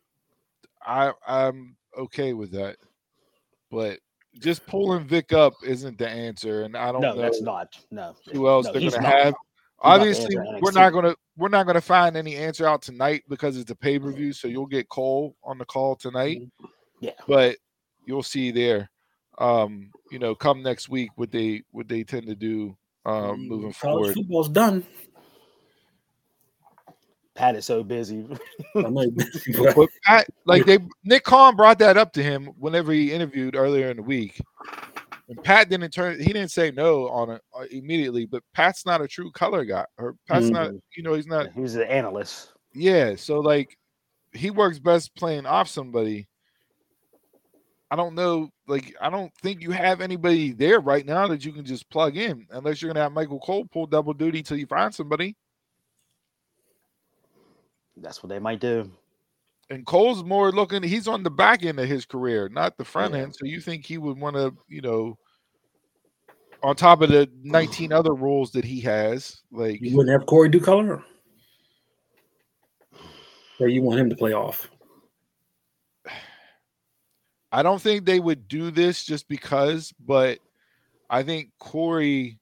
I'm okay with that, but just pulling Vic up isn't the answer, and I don't know. No, that's not. No. Who else they're gonna have? Obviously, we're not gonna find any answer out tonight because it's a pay-per-view, so you'll get Cole on the call tonight. Yeah, but you'll see there. Come next week what they tend to do moving forward. Football's done. Pat is so busy. But Pat, Nick Khan brought that up to him whenever he interviewed earlier in the week. And Pat he didn't say no on it immediately, but Pat's not a true color guy. Or Pat's not, he's not. He's an analyst. Yeah, so he works best playing off somebody. I don't know, I don't think you have anybody there right now that you can just plug in, unless you're gonna have Michael Cole pull double duty till you find somebody. That's what they might do. And Cole's more he's on the back end of his career, not the front end. So you think he would want to, on top of the 19 other rules that he has, you wouldn't have Corey do color, or you want him to play off? I don't think they would do this just because, but I think Corey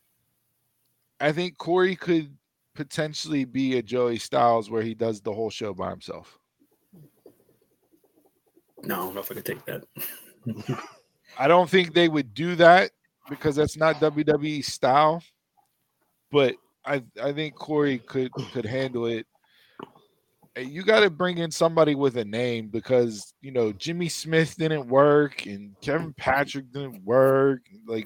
could potentially be a Joey Styles where he does the whole show by himself. No, I don't know if I could take that. I don't think they would do that because that's not WWE style. But I think Corey could handle it. You got to bring in somebody with a name because, Jimmy Smith didn't work and Kevin Patrick didn't work.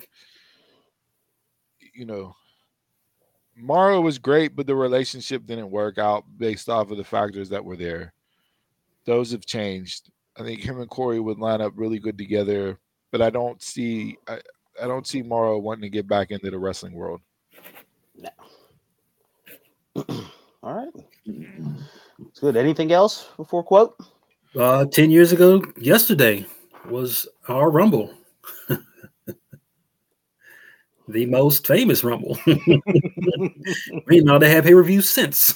Mauro was great, but the relationship didn't work out based off of the factors that were there. Those have changed. I think him and Corey would line up really good together, but I don't see Mauro wanting to get back into the wrestling world. No. All right. It's good. Anything else before quote? 10 years ago, yesterday was our Rumble. The most famous Rumble. We know they have pay-per-views since.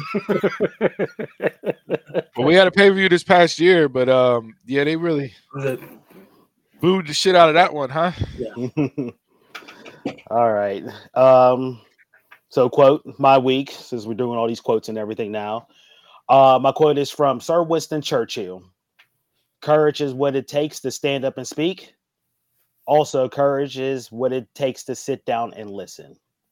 Well, we had a pay-per-view this past year, but yeah, they really booed the shit out of that one, huh? Yeah. All right. So quote my week, since we're doing all these quotes and everything now. My quote is from Sir Winston Churchill. Courage is what it takes to stand up and speak. Also, courage is what it takes to sit down and listen.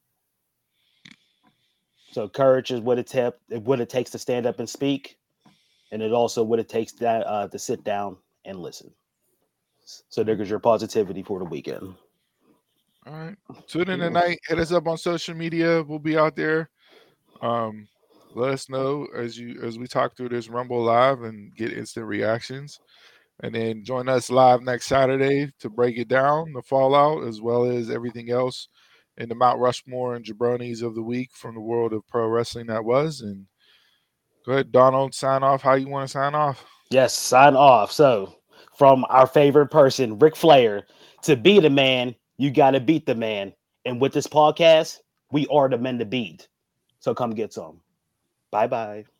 So courage is what it takes to stand up and speak. And it also what it takes to sit down and listen. So there's your positivity for the weekend. All right. Tune in tonight. Hit us up on social media. We'll be out there. Let us know as we talk through this Rumble live and get instant reactions. And then join us live next Saturday to break it down, the fallout, as well as everything else in the Mount Rushmore and Jabronis of the week from the world of pro wrestling that was. And go ahead, Donald, sign off how you want to sign off. Yes, sign off. So from our favorite person, Ric Flair, to be the man, you got to beat the man. And with this podcast, we are the men to beat. So come get some. Bye-bye.